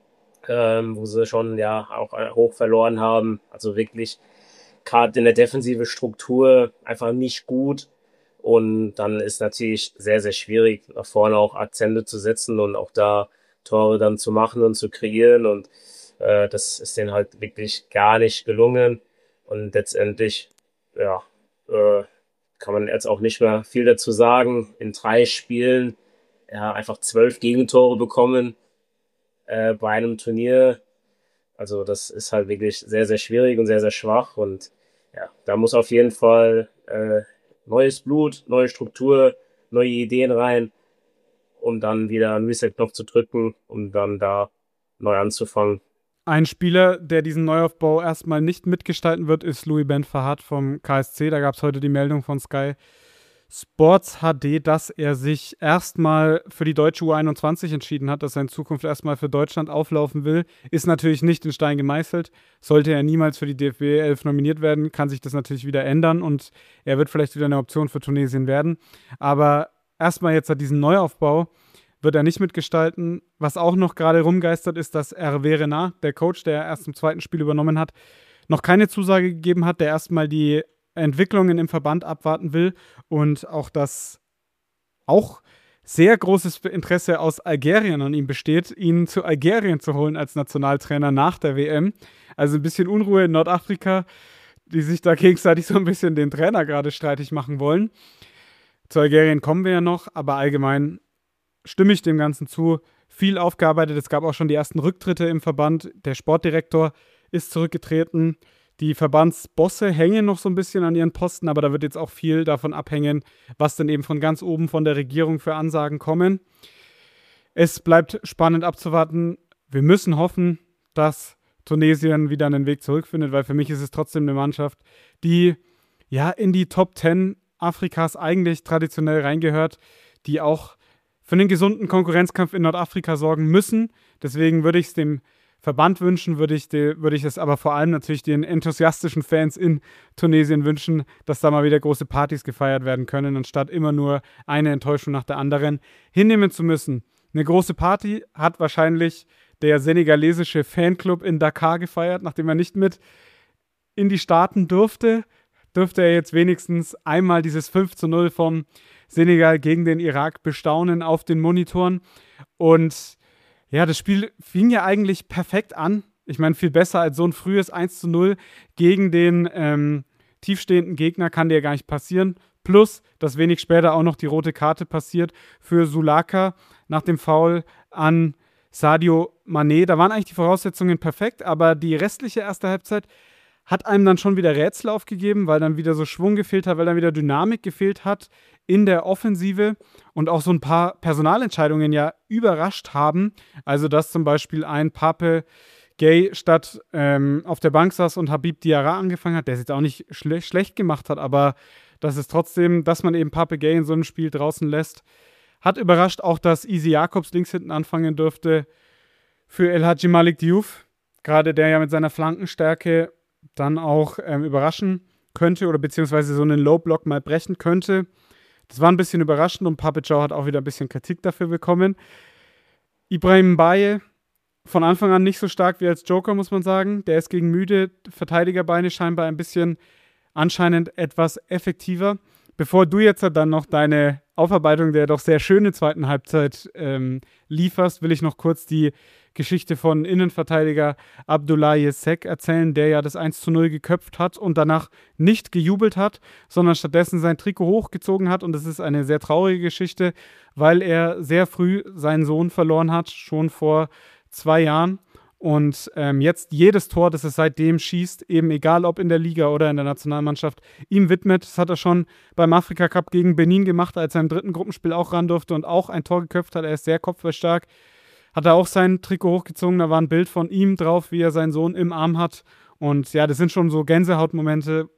ähm, wo sie schon ja auch hoch verloren haben. Also wirklich gerade in der defensive Struktur einfach nicht gut. Und dann ist natürlich sehr, sehr schwierig, nach vorne auch Akzente zu setzen und auch da Tore dann zu machen und zu kreieren. Und äh, das ist denen halt wirklich gar nicht gelungen. Und letztendlich, ja, äh, kann man jetzt auch nicht mehr viel dazu sagen. In drei Spielen ja, einfach zwölf Gegentore bekommen äh, bei einem Turnier. Also das ist halt wirklich sehr, sehr schwierig und sehr, sehr schwach. Und ja, da muss auf jeden Fall äh, neues Blut, neue Struktur, neue Ideen rein, um dann wieder einen Reset-Knopf zu drücken, um dann da neu anzufangen. Ein Spieler, der diesen Neuaufbau erstmal nicht mitgestalten wird, ist Louis Ben Fahad vom K S C. Da gab es heute die Meldung von Sky Sports H D, dass er sich erstmal für die deutsche U einundzwanzig entschieden hat, dass er in Zukunft erstmal für Deutschland auflaufen will. Ist natürlich nicht in Stein gemeißelt. Sollte er niemals für die D F B elf nominiert werden, kann sich das natürlich wieder ändern und er wird vielleicht wieder eine Option für Tunesien werden. Aber erstmal jetzt hat diesen Neuaufbau, wird er nicht mitgestalten. Was auch noch gerade rumgeistert ist, dass Hervé Renard, der Coach, der erst im zweiten Spiel übernommen hat, noch keine Zusage gegeben hat, der erstmal die Entwicklungen im Verband abwarten will und auch das auch sehr großes Interesse aus Algerien an ihm besteht, ihn zu Algerien zu holen als Nationaltrainer nach der W M. Also ein bisschen Unruhe in Nordafrika, die sich da gegenseitig so ein bisschen den Trainer gerade streitig machen wollen. Zu Algerien kommen wir ja noch, aber allgemein stimme ich dem Ganzen zu. Viel aufgearbeitet, es gab auch schon die ersten Rücktritte im Verband. Der Sportdirektor ist zurückgetreten. Die Verbandsbosse hängen noch so ein bisschen an ihren Posten, aber da wird jetzt auch viel davon abhängen, was denn eben von ganz oben von der Regierung für Ansagen kommen. Es bleibt spannend abzuwarten. Wir müssen hoffen, dass Tunesien wieder einen Weg zurückfindet, weil für mich ist es trotzdem eine Mannschaft, die ja in die Top zehn Afrikas eigentlich traditionell reingehört, die auch für einen gesunden Konkurrenzkampf in Nordafrika sorgen müssen. Deswegen würde ich es dem Verband wünschen, würde ich, de, würde ich es aber vor allem natürlich den enthusiastischen Fans in Tunesien wünschen, dass da mal wieder große Partys gefeiert werden können, anstatt immer nur eine Enttäuschung nach der anderen hinnehmen zu müssen. Eine große Party hat wahrscheinlich der senegalesische Fanclub in Dakar gefeiert, nachdem er nicht mit in die Staaten durfte, dürfte er jetzt wenigstens einmal dieses fünf zu null vom Senegal gegen den Irak bestaunen auf den Monitoren. Und ja, das Spiel fing ja eigentlich perfekt an. Ich meine, viel besser als so ein frühes eins zu null gegen den ähm, tiefstehenden Gegner kann dir gar nicht passieren. Plus, dass wenig später auch noch die rote Karte passiert für Sulaka nach dem Foul an Sadio Mané. Da waren eigentlich die Voraussetzungen perfekt, aber die restliche erste Halbzeit hat einem dann schon wieder Rätsel aufgegeben, weil dann wieder so Schwung gefehlt hat, weil dann wieder Dynamik gefehlt hat in der Offensive und auch so ein paar Personalentscheidungen ja überrascht haben. Also, dass zum Beispiel ein Pape Gay statt ähm, auf der Bank saß und Habib Diarra angefangen hat, der es jetzt auch nicht schle- schlecht gemacht hat, aber dass es trotzdem, dass man eben Pape Gay in so einem Spiel draußen lässt, hat überrascht. Auch, dass Easy Jacobs links hinten anfangen dürfte für El Hadji Malik Diouf, gerade der ja mit seiner Flankenstärke dann auch ähm, überraschen könnte oder beziehungsweise so einen Low-Block mal brechen könnte. Das war ein bisschen überraschend und Pape Thiaw hat auch wieder ein bisschen Kritik dafür bekommen. Ibrahim Mbaye von Anfang an nicht so stark wie als Joker, muss man sagen. Der ist gegen müde Verteidigerbeine scheinbar ein bisschen anscheinend etwas effektiver. Bevor du jetzt dann noch deine Aufarbeitung der doch sehr schönen zweiten Halbzeit ähm, lieferst, will ich noch kurz die Geschichte von Innenverteidiger Abdoulaye Seck erzählen, der ja das eins zu null geköpft hat und danach nicht gejubelt hat, sondern stattdessen sein Trikot hochgezogen hat. Und das ist eine sehr traurige Geschichte, weil er sehr früh seinen Sohn verloren hat, schon vor zwei Jahren. Und ähm, jetzt jedes Tor, das er seitdem schießt, eben egal ob in der Liga oder in der Nationalmannschaft, ihm widmet. Das hat er schon beim Afrika Cup gegen Benin gemacht, als er im dritten Gruppenspiel auch ran durfte und auch ein Tor geköpft hat. Er ist sehr kopfballstark. Hat er auch sein Trikot hochgezogen, da war ein Bild von ihm drauf, wie er seinen Sohn im Arm hat. Und ja, das sind schon so Gänsehautmomente.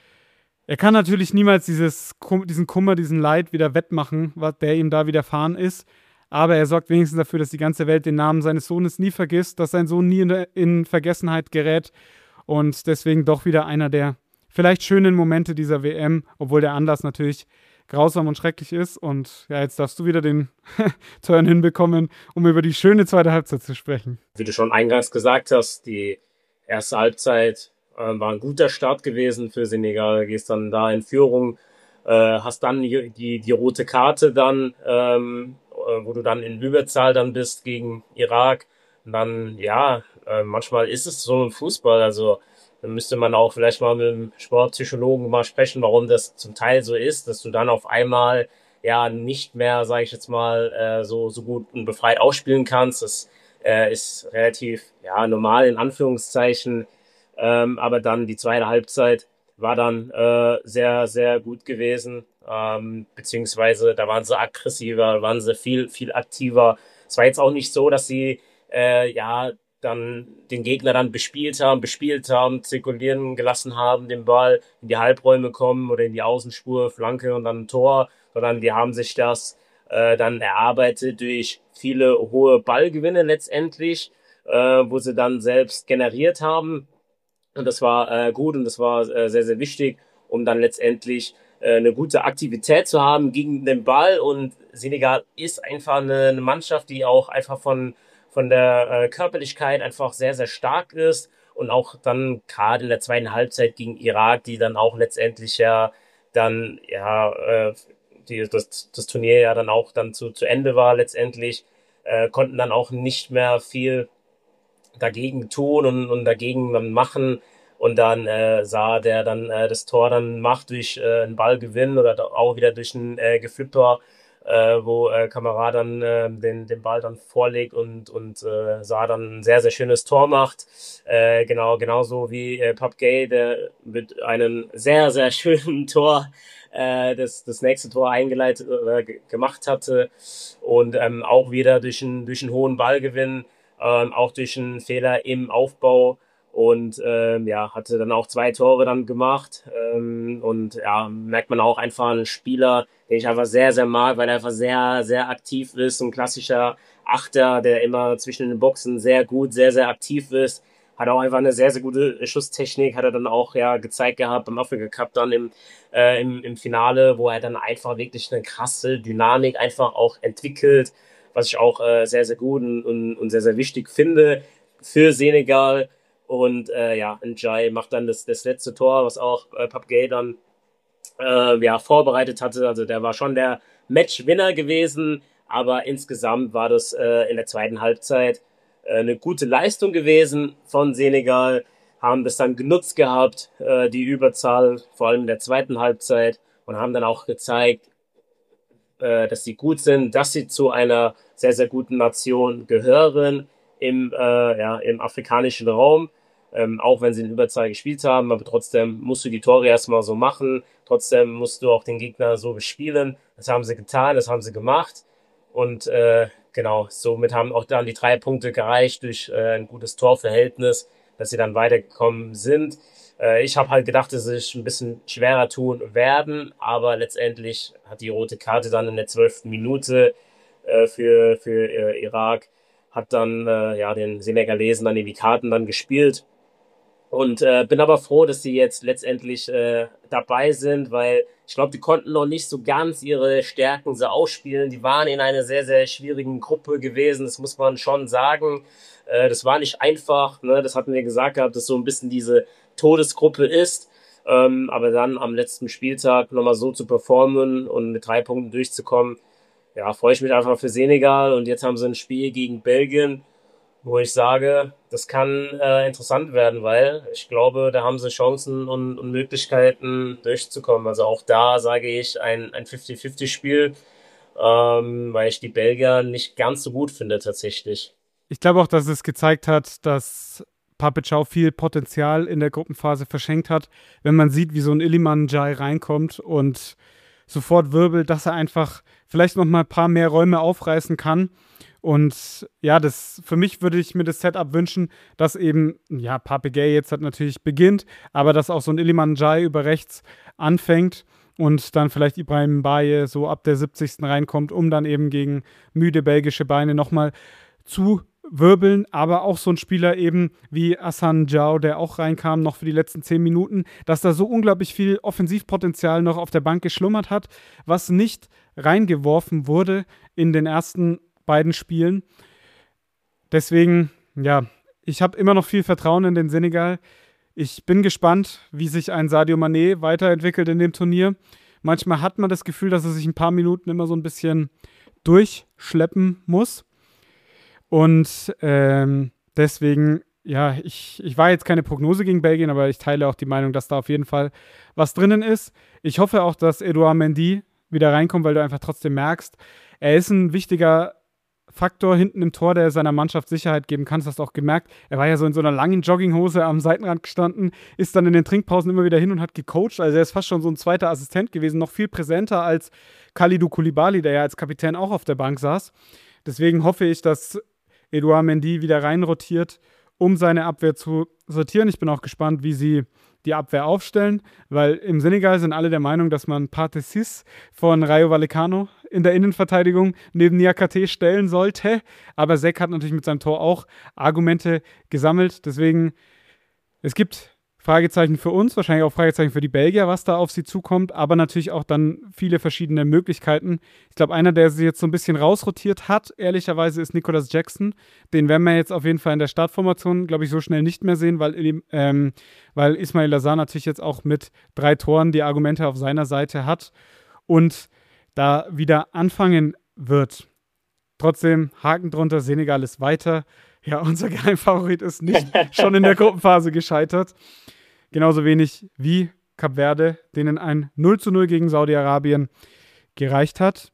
Er kann natürlich niemals dieses, diesen Kummer, diesen Leid wieder wettmachen, was der ihm da widerfahren ist. Aber er sorgt wenigstens dafür, dass die ganze Welt den Namen seines Sohnes nie vergisst, dass sein Sohn nie in, in Vergessenheit gerät. Und deswegen doch wieder einer der vielleicht schönen Momente dieser W M, obwohl der Anlass natürlich grausam und schrecklich ist. Und ja, jetzt darfst du wieder den Turn hinbekommen, um über die schöne zweite Halbzeit zu sprechen. Wie du schon eingangs gesagt hast, die erste Halbzeit äh, war ein guter Start gewesen für Senegal. Gehst dann da in Führung, äh, hast dann die, die, die rote Karte dann, ähm, wo du dann in Überzahl dann bist gegen Irak. Und dann, ja, äh, manchmal ist es so im Fußball, also da müsste man auch vielleicht mal mit dem Sportpsychologen mal sprechen, warum das zum Teil so ist, dass du dann auf einmal ja nicht mehr, sage ich jetzt mal, äh, so so gut und befreit ausspielen kannst. Das äh, ist relativ ja normal in Anführungszeichen, ähm, aber dann die zweite Halbzeit war dann äh, sehr, sehr gut gewesen, ähm, beziehungsweise da waren sie aggressiver, waren sie viel, viel aktiver. Es war jetzt auch nicht so, dass sie äh, ja dann den Gegner dann bespielt haben, bespielt haben, zirkulieren gelassen haben, den Ball in die Halbräume kommen oder in die Außenspur, Flanke und dann ein Tor, sondern die haben sich das äh, dann erarbeitet durch viele hohe Ballgewinne letztendlich, äh, wo sie dann selbst generiert haben. Und das war äh, gut und das war äh, sehr, sehr wichtig, um dann letztendlich äh, eine gute Aktivität zu haben gegen den Ball. Und Senegal ist einfach eine, eine Mannschaft, die auch einfach von, von der äh, Körperlichkeit einfach sehr, sehr stark ist. Und auch dann gerade in der zweiten Halbzeit gegen Irak, die dann auch letztendlich ja dann, ja, äh, die, das, das Turnier ja dann auch dann zu, zu Ende war letztendlich, äh, konnten dann auch nicht mehr viel dagegen tun und, und dagegen dann machen. Und dann äh, sah der dann äh, das Tor dann macht durch äh, einen Ballgewinn oder auch wieder durch einen äh, Geflipper, äh, wo äh, Kamara dann äh, den, den Ball dann vorlegt und, und äh, sah dann ein sehr, sehr schönes Tor macht. Äh, genau, genauso wie äh, Pape Gueye, der mit einem sehr, sehr schönen Tor äh, das, das nächste Tor eingeleitet äh, gemacht hatte. Und ähm, auch wieder durch einen, durch einen hohen Ballgewinn, ähm, auch durch einen Fehler im Aufbau und ähm, ja, hatte dann auch zwei Tore dann gemacht ähm, und ja, merkt man auch einfach einen Spieler, den ich einfach sehr, sehr mag, weil er einfach sehr, sehr aktiv ist, ein klassischer Achter, der immer zwischen den Boxen sehr gut, sehr, sehr aktiv ist, hat auch einfach eine sehr, sehr gute Schusstechnik, hat er dann auch ja gezeigt gehabt beim Afrika Cup dann im, äh, im, im Finale, wo er dann einfach wirklich eine krasse Dynamik einfach auch entwickelt, was ich auch äh, sehr, sehr gut und, und, und sehr, sehr wichtig finde für Senegal. Und äh, ja, Ndiaye macht dann das, das letzte Tor, was auch äh, Pape Gueye dann äh, ja, vorbereitet hatte. Also der war schon der Matchwinner gewesen, aber insgesamt war das äh, in der zweiten Halbzeit äh, eine gute Leistung gewesen von Senegal, haben das dann genutzt gehabt, äh, die Überzahl, vor allem in der zweiten Halbzeit, und haben dann auch gezeigt, äh, dass sie gut sind, dass sie zu einer sehr, sehr guten Nation gehören im, äh, ja, im afrikanischen Raum, ähm, auch wenn sie in Überzahl gespielt haben, aber trotzdem musst du die Tore erstmal so machen, trotzdem musst du auch den Gegner so bespielen. Das haben sie getan, das haben sie gemacht und äh, genau, somit haben auch dann die drei Punkte gereicht durch äh, ein gutes Torverhältnis, dass sie dann weitergekommen sind. Äh, ich habe halt gedacht, dass sie sich ein bisschen schwerer tun werden, aber letztendlich hat die rote Karte dann in der zwölften Minute äh, für, für äh, Irak hat dann äh, ja den Senegalesen dann in die Karten dann gespielt Und äh, bin aber froh, dass sie jetzt letztendlich äh, dabei sind, weil ich glaube, die konnten noch nicht so ganz ihre Stärken so ausspielen. Die waren in einer sehr, sehr schwierigen Gruppe gewesen, das muss man schon sagen. Äh, das war nicht einfach, ne? Das hatten wir gesagt gehabt, dass so ein bisschen diese Todesgruppe ist. Ähm, aber dann am letzten Spieltag nochmal so zu performen und mit drei Punkten durchzukommen, ja, freue ich mich einfach für Senegal. Und jetzt haben sie ein Spiel gegen Belgien, wo ich sage, das kann äh, interessant werden, weil ich glaube, da haben sie Chancen und, und Möglichkeiten durchzukommen. Also auch da sage ich ein, ein fünfzig fünfzig-Spiel, ähm, weil ich die Belgier nicht ganz so gut finde tatsächlich. Ich glaube auch, dass es gezeigt hat, dass Papitschau viel Potenzial in der Gruppenphase verschenkt hat, wenn man sieht, wie so ein Iliman Ndiaye reinkommt und sofort wirbelt, dass er einfach vielleicht noch mal ein paar mehr Räume aufreißen kann. Und ja, das für mich würde ich mir das Setup wünschen, dass eben, ja, Pape Gueye jetzt halt natürlich beginnt, aber dass auch so ein Iliman Ndiaye über rechts anfängt und dann vielleicht Ibrahim Baye so ab der siebzigsten reinkommt, um dann eben gegen müde belgische Beine nochmal zu wirbeln, aber auch so ein Spieler eben wie Hassan Diao, der auch reinkam, noch für die letzten zehn Minuten, dass da so unglaublich viel Offensivpotenzial noch auf der Bank geschlummert hat, was nicht reingeworfen wurde in den ersten beiden Spielen. Deswegen, ja, ich habe immer noch viel Vertrauen in den Senegal. Ich bin gespannt, wie sich ein Sadio Mané weiterentwickelt in dem Turnier. Manchmal hat man das Gefühl, dass er sich ein paar Minuten immer so ein bisschen durchschleppen muss. Und ähm, deswegen, ja, ich, ich war jetzt keine Prognose gegen Belgien, aber ich teile auch die Meinung, dass da auf jeden Fall was drinnen ist. Ich hoffe auch, dass Edouard Mendy wieder reinkommt, weil du einfach trotzdem merkst, er ist ein wichtiger Faktor hinten im Tor, der seiner Mannschaft Sicherheit geben kann. Das hast du auch gemerkt. Er war ja so in so einer langen Jogginghose am Seitenrand gestanden, ist dann in den Trinkpausen immer wieder hin und hat gecoacht. Also er ist fast schon so ein zweiter Assistent gewesen, noch viel präsenter als Kalidou Koulibaly, der ja als Kapitän auch auf der Bank saß. Deswegen hoffe ich, dass Edouard Mendy wieder reinrotiert, um seine Abwehr zu sortieren. Ich bin auch gespannt, wie sie die Abwehr aufstellen, weil im Senegal sind alle der Meinung, dass man Pathé Ciss von Rayo Vallecano in der Innenverteidigung neben Niakate stellen sollte. Aber Seck hat natürlich mit seinem Tor auch Argumente gesammelt. Deswegen, es gibt Fragezeichen für uns, wahrscheinlich auch Fragezeichen für die Belgier, was da auf sie zukommt, aber natürlich auch dann viele verschiedene Möglichkeiten. Ich glaube, einer, der sie jetzt so ein bisschen rausrotiert hat, ehrlicherweise, ist Nicolas Jackson. Den werden wir jetzt auf jeden Fall in der Startformation, glaube ich, so schnell nicht mehr sehen, weil, ähm, weil Ismail Azar natürlich jetzt auch mit drei Toren die Argumente auf seiner Seite hat und da wieder anfangen wird. Trotzdem, Haken drunter, Senegal ist weiter. Ja, unser Geheimfavorit ist nicht schon in der Gruppenphase gescheitert. Genauso wenig wie Kap Verde, denen ein null zu null gegen Saudi-Arabien gereicht hat.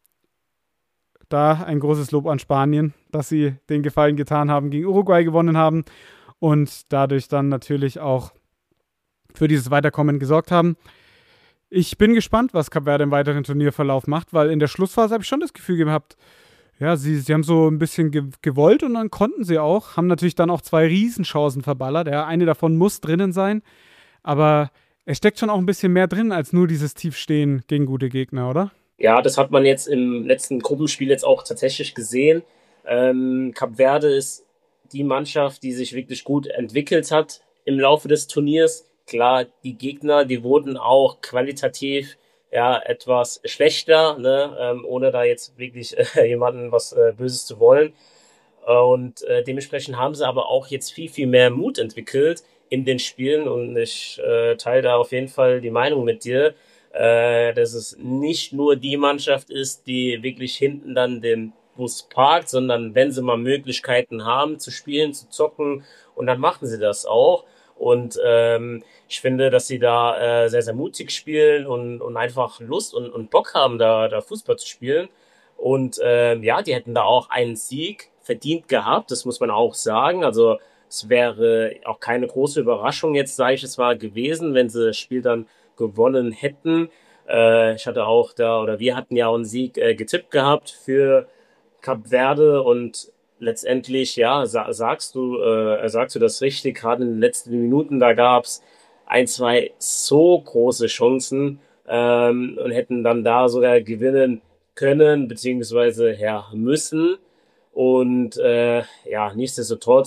Da ein großes Lob an Spanien, dass sie den Gefallen getan haben, gegen Uruguay gewonnen haben und dadurch dann natürlich auch für dieses Weiterkommen gesorgt haben. Ich bin gespannt, was Kap Verde im weiteren Turnierverlauf macht, weil in der Schlussphase habe ich schon das Gefühl gehabt, ja, sie, sie haben so ein bisschen ge- gewollt und dann konnten sie auch. Haben natürlich dann auch zwei Riesenchancen verballert. Ja, eine davon muss drinnen sein. Aber es steckt schon auch ein bisschen mehr drin, als nur dieses Tiefstehen gegen gute Gegner, oder? Ja, das hat man jetzt im letzten Gruppenspiel jetzt auch tatsächlich gesehen. Ähm, Kap Verde ist die Mannschaft, die sich wirklich gut entwickelt hat im Laufe des Turniers. Klar, die Gegner, die wurden auch qualitativ ja etwas schlechter, ne? Ähm, ohne da jetzt wirklich äh, jemanden was äh, Böses zu wollen. Und äh, dementsprechend haben sie aber auch jetzt viel, viel mehr Mut entwickelt in den Spielen. Und ich äh, teile da auf jeden Fall die Meinung mit dir, äh, dass es nicht nur die Mannschaft ist, die wirklich hinten dann den Bus parkt, sondern wenn sie mal Möglichkeiten haben zu spielen, zu zocken, und dann machen sie das auch. Und ähm, ich finde, dass sie da äh, sehr, sehr mutig spielen und, und einfach Lust und, und Bock haben, da, da Fußball zu spielen. Und ähm, ja, die hätten da auch einen Sieg verdient gehabt, das muss man auch sagen. Also es wäre auch keine große Überraschung jetzt, sage ich es mal, gewesen, wenn sie das Spiel dann gewonnen hätten. Äh, ich hatte auch da, oder wir hatten ja auch einen Sieg äh, getippt gehabt für Kap Verde, und letztendlich, ja, sa sagst du, äh, sagst du das richtig, gerade in den letzten Minuten, da gab's ein, zwei so große Chancen, ähm, und hätten dann da sogar gewinnen können, beziehungsweise ja müssen. Und äh, ja, nichtsdestotrotz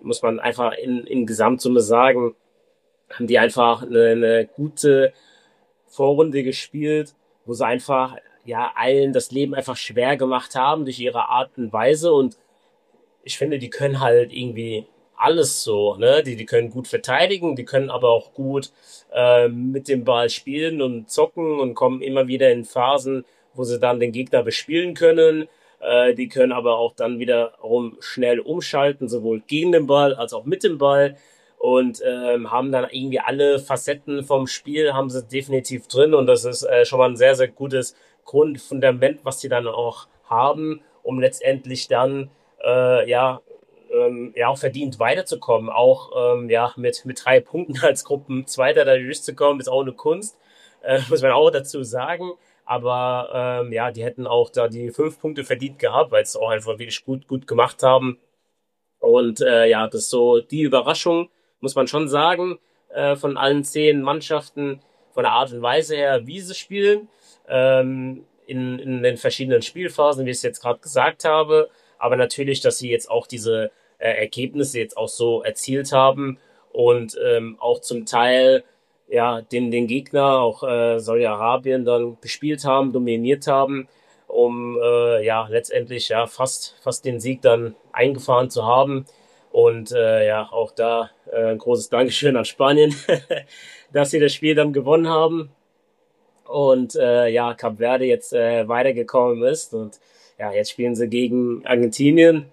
muss man einfach in, in Gesamtsumme sagen, haben die einfach eine, eine gute Vorrunde gespielt, wo sie einfach ja allen das Leben einfach schwer gemacht haben durch ihre Art und Weise. Und ich finde, die können halt irgendwie alles so, ne? Die, die können gut verteidigen, die können aber auch gut äh, mit dem Ball spielen und zocken und kommen immer wieder in Phasen, wo sie dann den Gegner bespielen können. Äh, die können aber auch dann wiederum schnell umschalten, sowohl gegen den Ball als auch mit dem Ball. Und ähm, haben dann irgendwie alle Facetten vom Spiel, haben sie definitiv drin. Und das ist äh, schon mal ein sehr, sehr gutes Grundfundament, was sie dann auch haben, um letztendlich dann äh, ja, ähm, ja auch verdient weiterzukommen. Auch ähm, ja mit, mit drei Punkten als Gruppenzweiter da durchzukommen, ist auch eine Kunst, äh, muss man auch dazu sagen. Aber ähm, ja, die hätten auch da die fünf Punkte verdient gehabt, weil sie es auch einfach wirklich gut, gut gemacht haben. Und äh, ja, das ist so die Überraschung, muss man schon sagen, äh, von allen zehn Mannschaften, von der Art und Weise her, wie sie spielen, ähm, in, in den verschiedenen Spielphasen, wie ich es jetzt gerade gesagt habe. Aber natürlich, dass sie jetzt auch diese äh, Ergebnisse jetzt auch so erzielt haben und ähm, auch zum Teil ja den, den Gegner, auch äh, Saudi-Arabien, dann bespielt haben, dominiert haben, um äh, ja letztendlich ja fast, fast den Sieg dann eingefahren zu haben. Und äh, ja, auch da äh, ein großes Dankeschön an Spanien, dass sie das Spiel dann gewonnen haben. Und äh, ja, Kap Verde jetzt äh, weitergekommen ist. Und ja, jetzt spielen sie gegen Argentinien.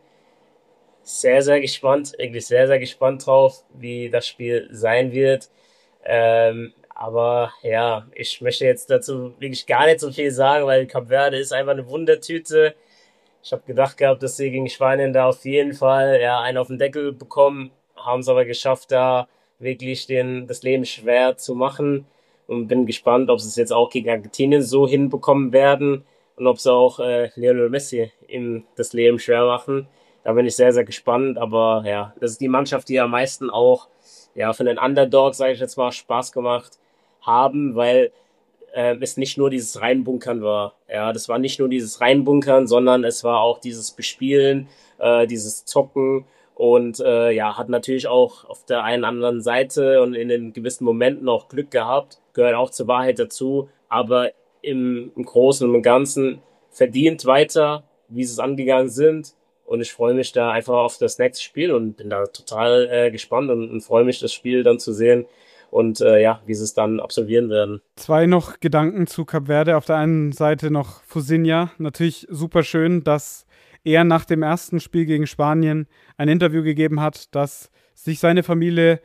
Sehr, sehr gespannt, wirklich sehr, sehr gespannt drauf, wie das Spiel sein wird. Ähm, aber ja, ich möchte jetzt dazu wirklich gar nicht so viel sagen, weil Kap Verde ist einfach eine Wundertüte. Ich habe gedacht gehabt, dass sie gegen Spanien da auf jeden Fall ja einen auf den Deckel bekommen, haben es aber geschafft, da wirklich den, das Leben schwer zu machen und bin gespannt, ob sie es jetzt auch gegen Argentinien so hinbekommen werden und ob sie auch äh, Lionel Messi ihm das Leben schwer machen. Da bin ich sehr, sehr gespannt, aber ja, das ist die Mannschaft, die am meisten auch ja von den Underdogs, sage ich jetzt mal, Spaß gemacht haben, weil äh, es nicht nur dieses Reinbunkern war. Ja, das war nicht nur dieses Reinbunkern, sondern es war auch dieses Bespielen, äh, dieses Zocken und äh, ja, hat natürlich auch auf der einen anderen Seite und in den gewissen Momenten auch Glück gehabt, gehört auch zur Wahrheit dazu, aber im, im Großen und im Ganzen verdient weiter, wie sie es angegangen sind. Und ich freue mich da einfach auf das nächste Spiel und bin da total äh, gespannt und, und freue mich, das Spiel dann zu sehen und äh, ja, wie sie es dann absolvieren werden. Zwei noch Gedanken zu Kap Verde. Auf der einen Seite noch Fusinha. Natürlich super schön, dass er nach dem ersten Spiel gegen Spanien ein Interview gegeben hat, dass sich seine Familie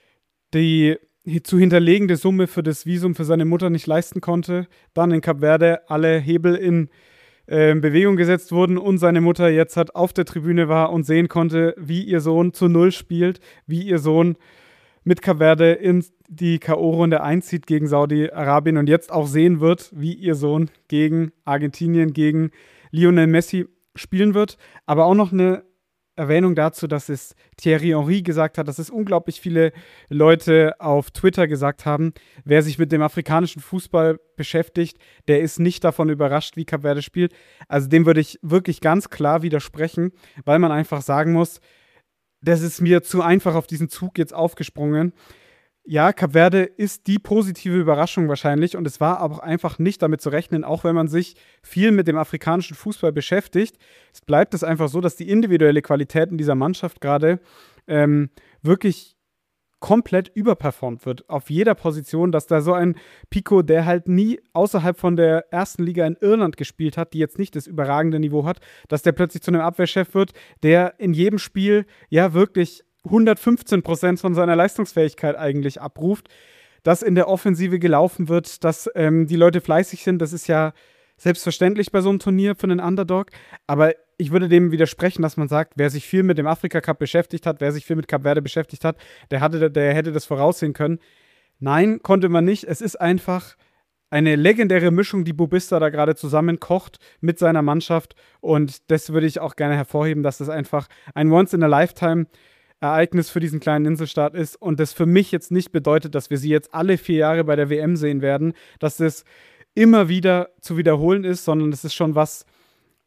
die zu hinterlegende Summe für das Visum für seine Mutter nicht leisten konnte. Dann in Kap Verde alle Hebel in äh, Bewegung gesetzt wurden und seine Mutter jetzt halt auf der Tribüne war und sehen konnte, wie ihr Sohn zu Null spielt, wie ihr Sohn mit Kap Verde in die K O-Runde einzieht gegen Saudi-Arabien und jetzt auch sehen wird, wie ihr Sohn gegen Argentinien, gegen Lionel Messi spielen wird. Aber auch noch eine Erwähnung dazu, dass es Thierry Henry gesagt hat, dass es unglaublich viele Leute auf Twitter gesagt haben, wer sich mit dem afrikanischen Fußball beschäftigt, der ist nicht davon überrascht, wie Kap Verde spielt. Also dem würde ich wirklich ganz klar widersprechen, weil man einfach sagen muss, das ist mir zu einfach auf diesen Zug jetzt aufgesprungen. Ja, Kap Verde ist die positive Überraschung wahrscheinlich und es war aber auch einfach nicht damit zu rechnen, auch wenn man sich viel mit dem afrikanischen Fußball beschäftigt. Es bleibt es einfach so, dass die individuelle Qualität in dieser Mannschaft gerade ähm, wirklich komplett überperformt wird auf jeder Position, dass da so ein Pico, der halt nie außerhalb von der ersten Liga in Irland gespielt hat, die jetzt nicht das überragende Niveau hat, dass der plötzlich zu einem Abwehrchef wird, der in jedem Spiel ja wirklich hundertfünfzehn Prozent von seiner Leistungsfähigkeit eigentlich abruft, dass in der Offensive gelaufen wird, dass ähm, die Leute fleißig sind, das ist ja selbstverständlich bei so einem Turnier für einen Underdog, aber ich würde dem widersprechen, dass man sagt, wer sich viel mit dem Afrika-Cup beschäftigt hat, wer sich viel mit Kap Verde beschäftigt hat, der, hatte, der hätte das voraussehen können. Nein, konnte man nicht. Es ist einfach eine legendäre Mischung, die Bubista da gerade zusammenkocht mit seiner Mannschaft und das würde ich auch gerne hervorheben, dass das einfach ein Once-in-a-Lifetime Ereignis für diesen kleinen Inselstaat ist und das für mich jetzt nicht bedeutet, dass wir sie jetzt alle vier Jahre bei der W M sehen werden, dass das immer wieder zu wiederholen ist, sondern das ist schon was,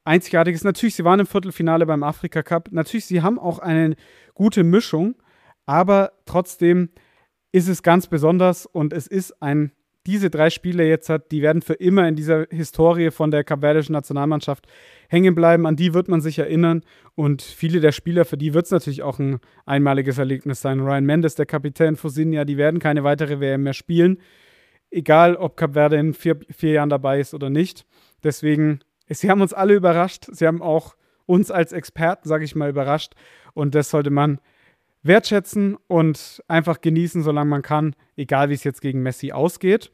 Einzigartiges. Natürlich, sie waren im Viertelfinale beim Afrika Cup. Natürlich, sie haben auch eine gute Mischung, aber trotzdem ist es ganz besonders und es ist ein, diese drei Spiele jetzt hat, die werden für immer in dieser Historie von der kapverdischen Nationalmannschaft hängen bleiben. An die wird man sich erinnern und viele der Spieler, für die wird es natürlich auch ein einmaliges Erlebnis sein. Ryan Mendes, der Kapitän Fosinja, die werden keine weitere W M mehr spielen, egal ob Kap Verde in vier, vier Jahren dabei ist oder nicht. Deswegen, sie haben uns alle überrascht. Sie haben auch uns als Experten, sage ich mal, überrascht. Und das sollte man wertschätzen und einfach genießen, solange man kann, egal wie es jetzt gegen Messi ausgeht.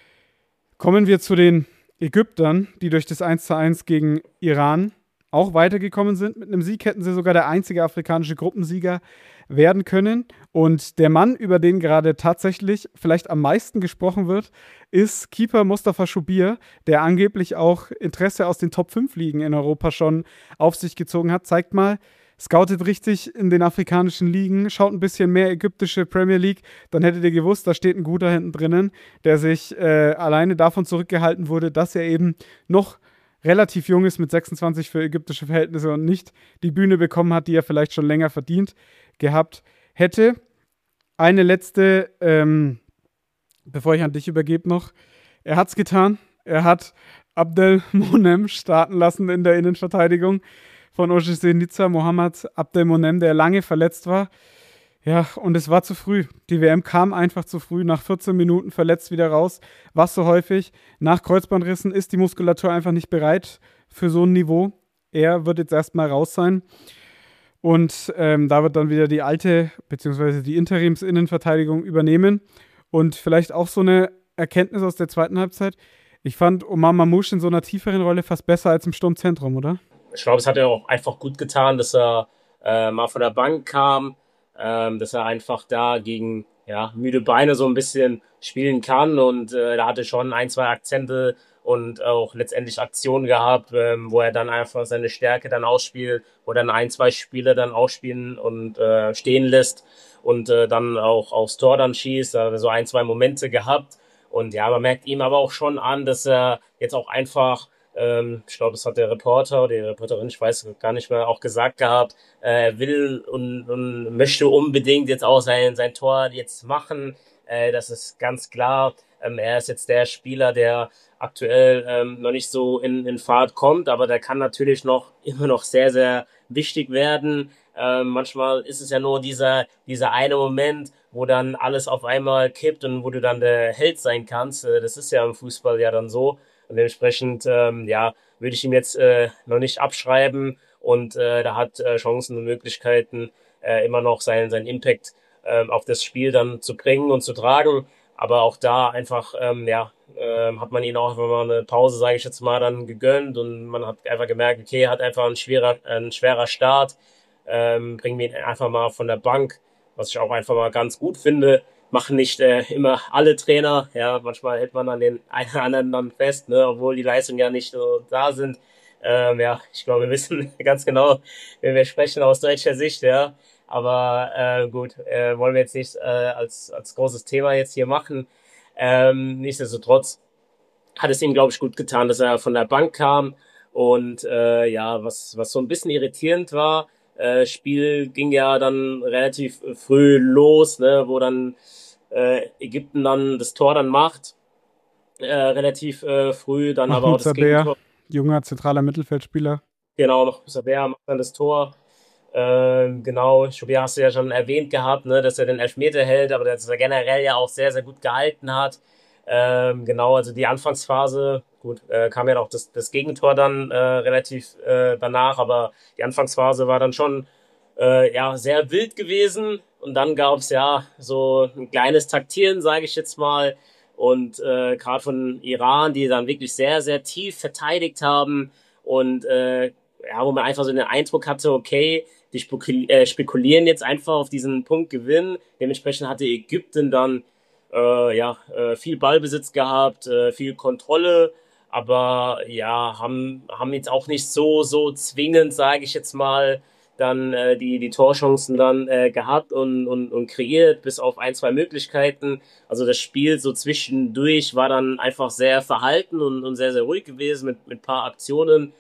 Kommen wir zu den Ägyptern, die durch das eins zu eins gegen Iran auch weitergekommen sind. Mit einem Sieg hätten sie sogar der einzige afrikanische Gruppensieger werden können. Und der Mann, über den gerade tatsächlich vielleicht am meisten gesprochen wird, ist Keeper Mustafa Shubir, der angeblich auch Interesse aus den Top fünf Ligen in Europa schon auf sich gezogen hat. Zeigt mal, scoutet richtig in den afrikanischen Ligen, schaut ein bisschen mehr ägyptische Premier League, dann hättet ihr gewusst, da steht ein guter hinten drinnen, der sich äh, alleine davon zurückgehalten wurde, dass er eben noch relativ jung ist mit sechsundzwanzig für ägyptische Verhältnisse und nicht die Bühne bekommen hat, die er vielleicht schon länger verdient gehabt hätte. Eine letzte, ähm, bevor ich an dich übergebe noch, er hat's getan, er hat Abdelmonem starten lassen in der Innenverteidigung von O G C Nizza, Mohamed Abdelmonem, der lange verletzt war. Ja, und es war zu früh. Die W M kam einfach zu früh, nach vierzehn Minuten verletzt wieder raus. Was so häufig. Nach Kreuzbandrissen ist die Muskulatur einfach nicht bereit für so ein Niveau. Er wird jetzt erstmal raus sein. Und ähm, da wird dann wieder die alte, beziehungsweise die Interimsinnenverteidigung übernehmen. Und vielleicht auch so eine Erkenntnis aus der zweiten Halbzeit. Ich fand Omar Mamouche in so einer tieferen Rolle fast besser als im Sturmzentrum, oder? Ich glaube, es hat ja auch einfach gut getan, dass er äh, mal von der Bank kam, ähm, dass er einfach da gegen ja, müde Beine so ein bisschen spielen kann und äh, da hatte schon ein, zwei Akzente und auch letztendlich Aktionen gehabt, ähm, wo er dann einfach seine Stärke dann ausspielt, wo dann ein, zwei Spieler dann ausspielen und äh, stehen lässt und äh, dann auch aufs Tor dann schießt. Da hat er so ein, zwei Momente gehabt und ja, man merkt ihm aber auch schon an, dass er jetzt auch einfach Ähm, ich glaube, das hat der Reporter oder die Reporterin, ich weiß gar nicht mehr, auch gesagt gehabt, äh, er will und, und möchte unbedingt jetzt auch sein, sein Tor jetzt machen. Äh, das ist ganz klar. Ähm, er ist jetzt der Spieler, der aktuell ähm, noch nicht so in, in Fahrt kommt, aber der kann natürlich noch immer noch sehr, sehr wichtig werden. Ähm, manchmal ist es ja nur dieser, dieser eine Moment, wo dann alles auf einmal kippt und wo du dann der Held sein kannst. Äh, das ist ja im Fußball ja dann so. Und dementsprechend, ähm, ja, würde ich ihm jetzt äh, noch nicht abschreiben und äh, da hat äh, Chancen und Möglichkeiten, äh, immer noch seinen, seinen Impact äh, auf das Spiel dann zu bringen und zu tragen. Aber auch da einfach, ähm, ja, äh, hat man ihn auch einfach mal eine Pause, sage ich jetzt mal, dann gegönnt und man hat einfach gemerkt, okay, er hat einfach ein schwerer, ein schwerer Start, ähm, bringen wir ihn einfach mal von der Bank, was ich auch einfach mal ganz gut finde. Machen nicht äh, immer alle Trainer. Ja, manchmal hält man an den einen oder anderen dann fest, ne, obwohl die Leistungen ja nicht so da sind. Ähm, ja, ich glaube, wir wissen ganz genau, wenn wir sprechen aus deutscher Sicht, ja. Aber äh, gut, äh, wollen wir jetzt nicht äh, als als großes Thema jetzt hier machen. Ähm, nichtsdestotrotz hat es ihm, glaube ich, gut getan, dass er von der Bank kam. Und äh, ja, was was so ein bisschen irritierend war, äh, Spiel ging ja dann relativ früh los, ne, wo dann äh, Ägypten dann das Tor dann macht, äh, relativ äh, früh, dann aber auch Mahmoud das Sabea, Gegentor. junger zentraler Mittelfeldspieler. Genau, noch Sabea macht dann das Tor. Ähm, genau, Schubia hast du ja schon erwähnt gehabt, ne, dass er den Elfmeter hält, aber dass er generell ja auch sehr, sehr gut gehalten hat. Ähm, genau, also die Anfangsphase, gut, äh, kam ja noch das, das Gegentor dann äh, relativ äh, danach, aber die Anfangsphase war dann schon äh, ja sehr wild gewesen und dann gab es ja so ein kleines Taktieren, sage ich jetzt mal, und äh, gerade von Iran, die dann wirklich sehr, sehr tief verteidigt haben und äh, ja, wo man einfach so den Eindruck hatte, okay, die spekul äh, spekulieren jetzt einfach auf diesen Punkt Gewinn. Dementsprechend hatte Ägypten dann äh, ja äh, viel Ballbesitz gehabt, äh, viel Kontrolle, aber ja, haben haben jetzt auch nicht so so zwingend, sage ich jetzt mal, dann äh, die die Torchancen dann äh, gehabt und, und und kreiert, bis auf ein, zwei Möglichkeiten. Also das Spiel so zwischendurch war dann einfach sehr verhalten und, und sehr sehr ruhig gewesen mit mit paar Aktionen.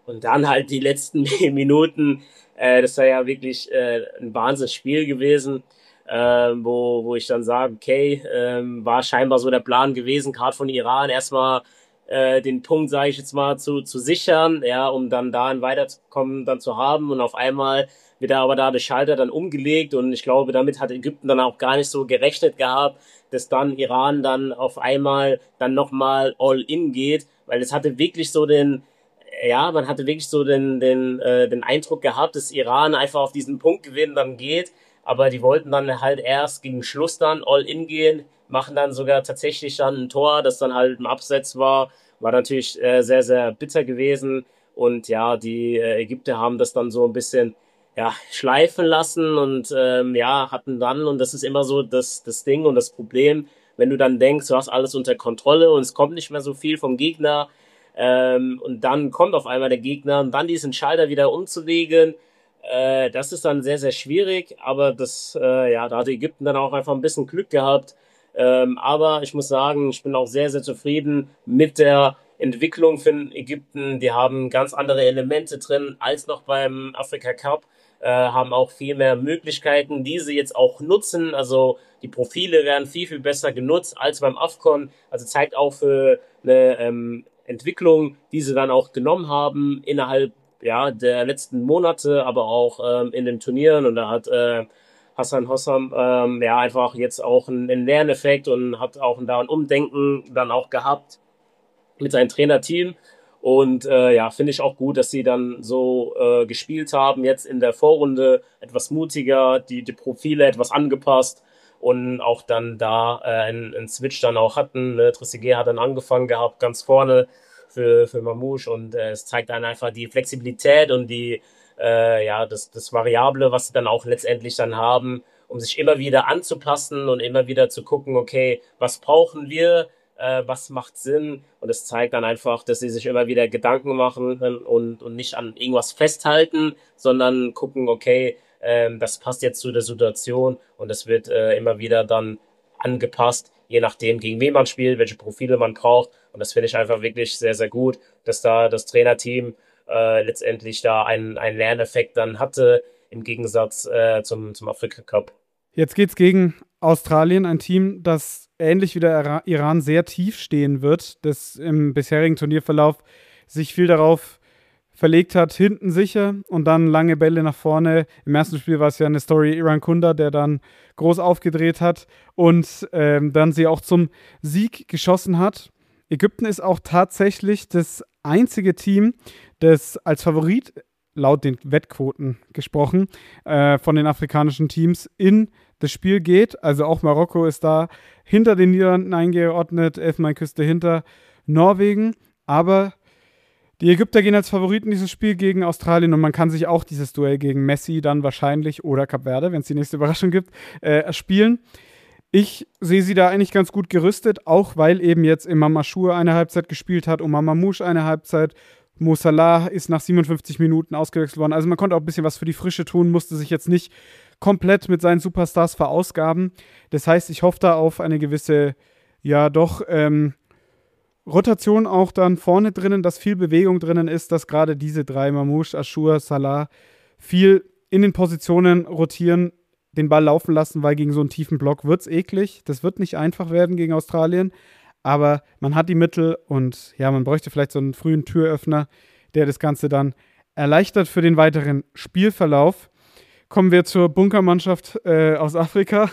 Und dann halt die letzten Minuten, äh, das war ja wirklich äh, ein Wahnsinnsspiel gewesen, äh, wo, wo ich dann sage, okay, ähm, war scheinbar so der Plan gewesen, gerade von Iran erstmal äh, den Punkt, sage ich jetzt mal, zu, zu sichern, ja, um dann dahin weiterzukommen, dann zu haben. Und auf einmal wird er aber da der Schalter dann umgelegt und ich glaube, damit hat Ägypten dann auch gar nicht so gerechnet gehabt, dass dann Iran dann auf einmal dann nochmal all in geht, weil es hatte wirklich so den, ja, man hatte wirklich so den, den, äh, den Eindruck gehabt, dass Iran einfach auf diesen Punktgewinn dann geht, aber die wollten dann halt erst gegen Schluss dann all in gehen, machen dann sogar tatsächlich dann ein Tor, das dann halt im Abseits war, war natürlich äh, sehr, sehr bitter gewesen und ja, die äh, Ägypter haben das dann so ein bisschen ja, schleifen lassen und ähm, ja, hatten dann, und das ist immer so das, das Ding und das Problem, wenn du dann denkst, du hast alles unter Kontrolle und es kommt nicht mehr so viel vom Gegner, ähm, und dann kommt auf einmal der Gegner und dann diesen Schalter wieder umzulegen, äh, das ist dann sehr, sehr schwierig, aber das, äh, ja, da hat Ägypten dann auch einfach ein bisschen Glück gehabt, ähm, aber ich muss sagen, ich bin auch sehr, sehr zufrieden mit der Entwicklung für Ägypten. Die haben ganz andere Elemente drin als noch beim Afrika Cup, äh, haben auch viel mehr Möglichkeiten, die sie jetzt auch nutzen. Also die Profile werden viel, viel besser genutzt als beim AFCON. Also zeigt auch für eine ähm, Entwicklung, die sie dann auch genommen haben innerhalb ja, der letzten Monate, aber auch ähm, in den Turnieren. Und da hat äh, Hassan Hossam ähm, ja einfach jetzt auch einen, einen Lerneffekt und hat auch da ein Umdenken dann auch gehabt mit seinem Trainerteam. Und äh, ja, finde ich auch gut, dass sie dann so äh, gespielt haben, jetzt in der Vorrunde etwas mutiger, die, die Profile etwas angepasst und auch dann da äh, einen, einen Switch dann auch hatten. Ne? Trezeguet hat dann angefangen gehabt, ganz vorne für, für Mamouche und äh, es zeigt dann einfach die Flexibilität und die, äh, ja, das, das Variable, was sie dann auch letztendlich dann haben, um sich immer wieder anzupassen und immer wieder zu gucken, okay, was brauchen wir, äh, was macht Sinn, und es zeigt dann einfach, dass sie sich immer wieder Gedanken machen und, und nicht an irgendwas festhalten, sondern gucken, okay, ähm, das passt jetzt zu der Situation und das wird äh, immer wieder dann angepasst, je nachdem, gegen wen man spielt, welche Profile man braucht, und das finde ich einfach wirklich sehr, sehr gut, dass da das Trainerteam äh, letztendlich da einen, einen Lerneffekt dann hatte, im Gegensatz äh, zum, zum Afrika Cup. Jetzt geht's gegen Australien, ein Team, das ähnlich wie der Iran sehr tief stehen wird, das im bisherigen Turnierverlauf sich viel darauf verlegt hat, hinten sicher und dann lange Bälle nach vorne. Im ersten Spiel war es ja eine Story Iran Kunda, der dann groß aufgedreht hat und ähm, dann sie auch zum Sieg geschossen hat. Ägypten ist auch tatsächlich das einzige Team, das als Favorit, laut den Wettquoten gesprochen, äh, von den afrikanischen Teams in das Spiel geht. Also auch Marokko ist da hinter den Niederlanden eingeordnet, Elfenbeinküste hinter Norwegen. Aber die Ägypter gehen als Favoriten in dieses Spiel gegen Australien und man kann sich auch dieses Duell gegen Messi dann wahrscheinlich oder Kap Verde, wenn es die nächste Überraschung gibt, äh, spielen. Ich sehe sie da eigentlich ganz gut gerüstet, auch weil eben jetzt Imam Ashur eine Halbzeit gespielt hat, Omar Mamouche eine Halbzeit, Mo Salah ist nach siebenundfünfzig Minuten ausgewechselt worden. Also man konnte auch ein bisschen was für die Frische tun, musste sich jetzt nicht komplett mit seinen Superstars verausgaben. Das heißt, ich hoffe da auf eine gewisse, ja doch, ähm, Rotation auch dann vorne drinnen, dass viel Bewegung drinnen ist, dass gerade diese drei, Mamouche, Ashur, Salah, viel in den Positionen rotieren, den Ball laufen lassen, weil gegen so einen tiefen Block wird es eklig. Das wird nicht einfach werden gegen Australien, aber man hat die Mittel und ja, man bräuchte vielleicht so einen frühen Türöffner, der das Ganze dann erleichtert für den weiteren Spielverlauf. Kommen wir zur Bunkermannschaft äh, aus Afrika,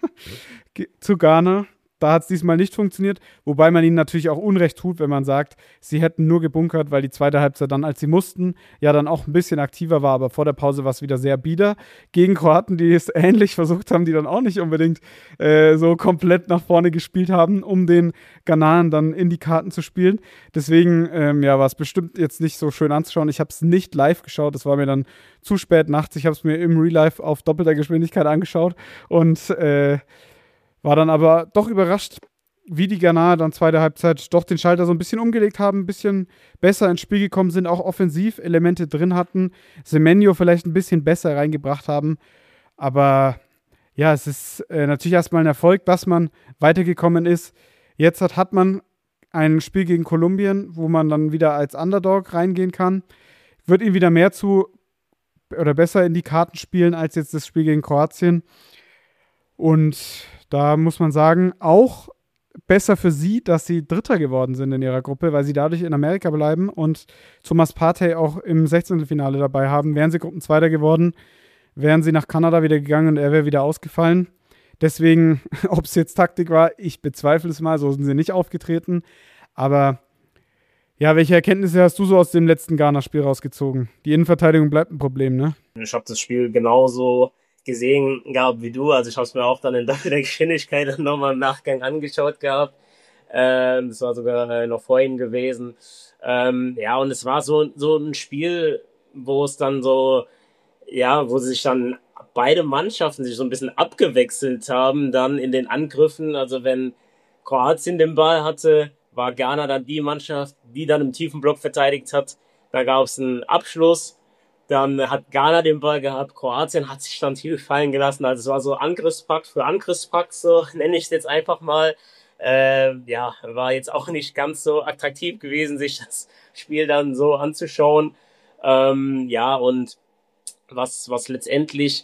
zu Ghana. Da hat es diesmal nicht funktioniert, wobei man ihnen natürlich auch Unrecht tut, wenn man sagt, sie hätten nur gebunkert, weil die zweite Halbzeit dann, als sie mussten, ja dann auch ein bisschen aktiver war, aber vor der Pause war es wieder sehr bieder. Gegen Kroaten, die es ähnlich versucht haben, die dann auch nicht unbedingt äh, so komplett nach vorne gespielt haben, um den Ghanaren dann in die Karten zu spielen. Deswegen ähm, ja, war es bestimmt jetzt nicht so schön anzuschauen. Ich habe es nicht live geschaut, das war mir dann zu spät nachts. Ich habe es mir im Real Life auf doppelter Geschwindigkeit angeschaut und äh, war dann aber doch überrascht, wie die Ghanaer dann zweite Halbzeit doch den Schalter so ein bisschen umgelegt haben, ein bisschen besser ins Spiel gekommen sind, auch offensiv Elemente drin hatten, Semenyo vielleicht ein bisschen besser reingebracht haben. Aber ja, es ist äh, natürlich erstmal ein Erfolg, dass man weitergekommen ist. Jetzt hat, hat man ein Spiel gegen Kolumbien, wo man dann wieder als Underdog reingehen kann. wird ihm wieder mehr zu oder besser in die Karten spielen als jetzt das Spiel gegen Kroatien. Und da muss man sagen, auch besser für sie, dass sie Dritter geworden sind in ihrer Gruppe, weil sie dadurch in Amerika bleiben und Thomas Partey auch im Sechzehntelfinale dabei haben. Wären sie Gruppenzweiter geworden, wären sie nach Kanada wieder gegangen und er wäre wieder ausgefallen. Deswegen, ob es jetzt Taktik war, ich bezweifle es mal, so sind sie nicht aufgetreten. Aber ja, welche Erkenntnisse hast du so aus dem letzten Ghana-Spiel rausgezogen? Die Innenverteidigung bleibt ein Problem, ne? Ich habe das Spiel genauso gesehen gehabt wie du. Also ich habe es mir auch dann in der Geschwindigkeit dann nochmal im Nachgang angeschaut gehabt. Ähm, das war sogar äh, noch vorhin gewesen. Ähm, ja, und es war so, so ein Spiel, wo es dann so, ja, wo sich dann beide Mannschaften sich so ein bisschen abgewechselt haben, dann in den Angriffen. Also wenn Kroatien den Ball hatte, war Ghana dann die Mannschaft, die dann im tiefen Block verteidigt hat. Da gab es einen Abschluss. Dann hat Ghana den Ball gehabt, Kroatien hat sich dann tief fallen gelassen. Also es war so Angriffspakt für Angriffspakt, so nenne ich es jetzt einfach mal. Äh, ja, war jetzt auch nicht ganz so attraktiv gewesen, sich das Spiel dann so anzuschauen. Ähm, ja, und was, was letztendlich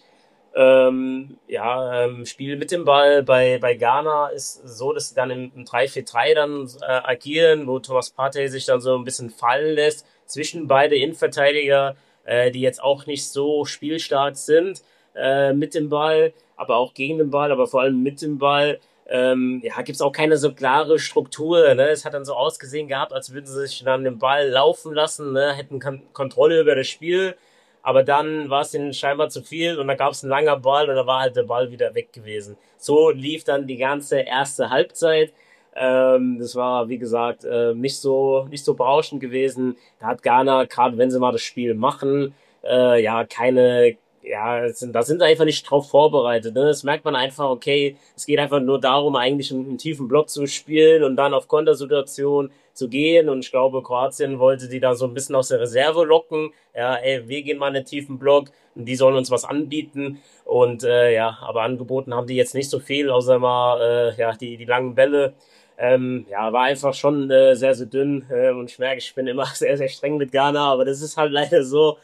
ähm, ja, ähm, Spiel mit dem Ball bei, bei Ghana ist so, dass sie dann im, im drei vier drei dann äh, agieren, wo Thomas Partey sich dann so ein bisschen fallen lässt zwischen beide Innenverteidiger, äh, die jetzt auch nicht so spielstark sind äh, mit dem Ball, aber auch gegen den Ball, aber vor allem mit dem Ball. Ähm, ja, gibt es auch keine so klare Struktur. Ne? Es hat dann so ausgesehen gehabt, als würden sie sich dann den Ball laufen lassen, ne? Hätten Kon- Kontrolle über das Spiel. Aber dann war es ihnen scheinbar zu viel und da gab es einen langen Ball und da war halt der Ball wieder weg gewesen. So lief dann die ganze erste Halbzeit. Ähm, das war, wie gesagt, äh, nicht so nicht so berauschend gewesen. Da hat Ghana, gerade wenn sie mal das Spiel machen, äh, ja, keine, ja, es sind, da sind sie einfach nicht drauf vorbereitet. Ne? Das merkt man einfach, okay, es geht einfach nur darum, eigentlich einen, einen tiefen Block zu spielen und dann auf Kontersituation zu gehen. Und ich glaube, Kroatien wollte die da so ein bisschen aus der Reserve locken. Ja, ey, wir gehen mal in einen tiefen Block und die sollen uns was anbieten. Und äh, ja, aber angeboten haben die jetzt nicht so viel, außer mal äh, ja, die, die langen Bälle. Ähm, ja, war einfach schon äh, sehr, sehr dünn. Äh, und ich merke, ich bin immer sehr, sehr streng mit Ghana, aber das ist halt leider so.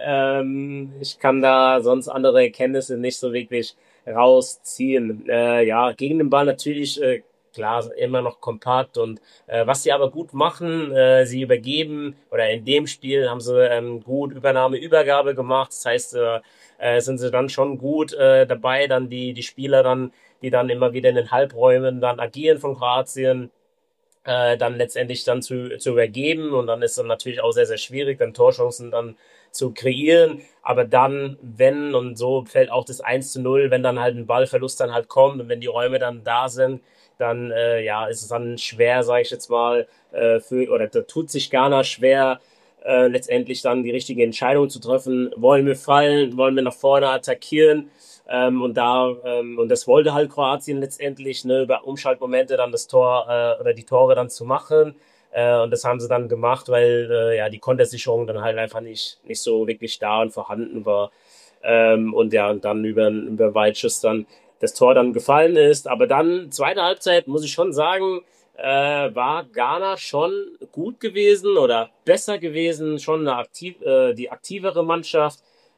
Ähm, ich kann da sonst andere Erkenntnisse nicht so wirklich rausziehen. Äh, ja, gegen den Ball natürlich, äh, klar, immer noch kompakt und äh, was sie aber gut machen, äh, sie übergeben oder in dem Spiel haben sie ähm, gut Übernahme, Übergabe gemacht. Das heißt, äh, äh, sind sie dann schon gut äh, dabei, dann die, die Spieler dann, die dann immer wieder in den Halbräumen dann agieren von Kroatien, äh, dann letztendlich dann zu, zu übergeben und dann ist es natürlich auch sehr, sehr schwierig, dann Torchancen dann zu kreieren, aber dann, wenn, und so fällt auch das eins zu null, wenn dann halt ein Ballverlust dann halt kommt und wenn die Räume dann da sind, dann äh, ja, ist es dann schwer, sage ich jetzt mal, äh, für, oder da tut sich Ghana schwer, äh, letztendlich dann die richtige Entscheidung zu treffen. Wollen wir fallen, wollen wir nach vorne attackieren? Ähm, und da, ähm, und das wollte halt Kroatien letztendlich, ne, über Umschaltmomente dann das Tor äh, oder die Tore dann zu machen. Äh, und das haben sie dann gemacht, weil äh, ja die Kontersicherung dann halt einfach nicht, nicht so wirklich da und vorhanden war. Ähm, und ja, und dann über, über Weitschuss dann das Tor dann gefallen ist. Aber dann, zweite Halbzeit, muss ich schon sagen, äh, war Ghana schon gut gewesen oder besser gewesen, schon eine aktiv, äh, die aktivere Mannschaft.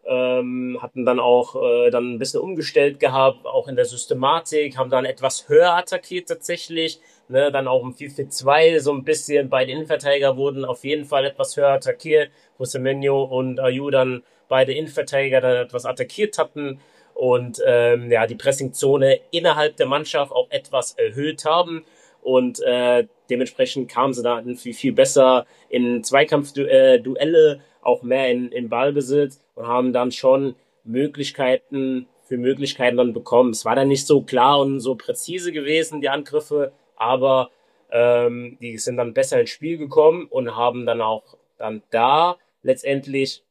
Ähm, hatten dann auch äh, dann ein bisschen umgestellt gehabt, auch in der Systematik, haben dann etwas höher attackiert tatsächlich, ne, dann auch im vier vier zwei so ein bisschen, beide Innenverteidiger wurden auf jeden Fall etwas höher attackiert, wo Semenyo und Ayew dann beide Innenverteidiger dann etwas attackiert hatten und ähm, ja, die Pressingzone innerhalb der Mannschaft auch etwas erhöht haben und äh, dementsprechend kamen sie da viel, viel besser in Zweikampfduelle, auch mehr in, in Ballbesitz und haben dann schon Möglichkeiten für Möglichkeiten dann bekommen. Es war dann nicht so klar und so präzise gewesen, die Angriffe, aber ähm, die sind dann besser ins Spiel gekommen und haben dann auch dann da letztendlich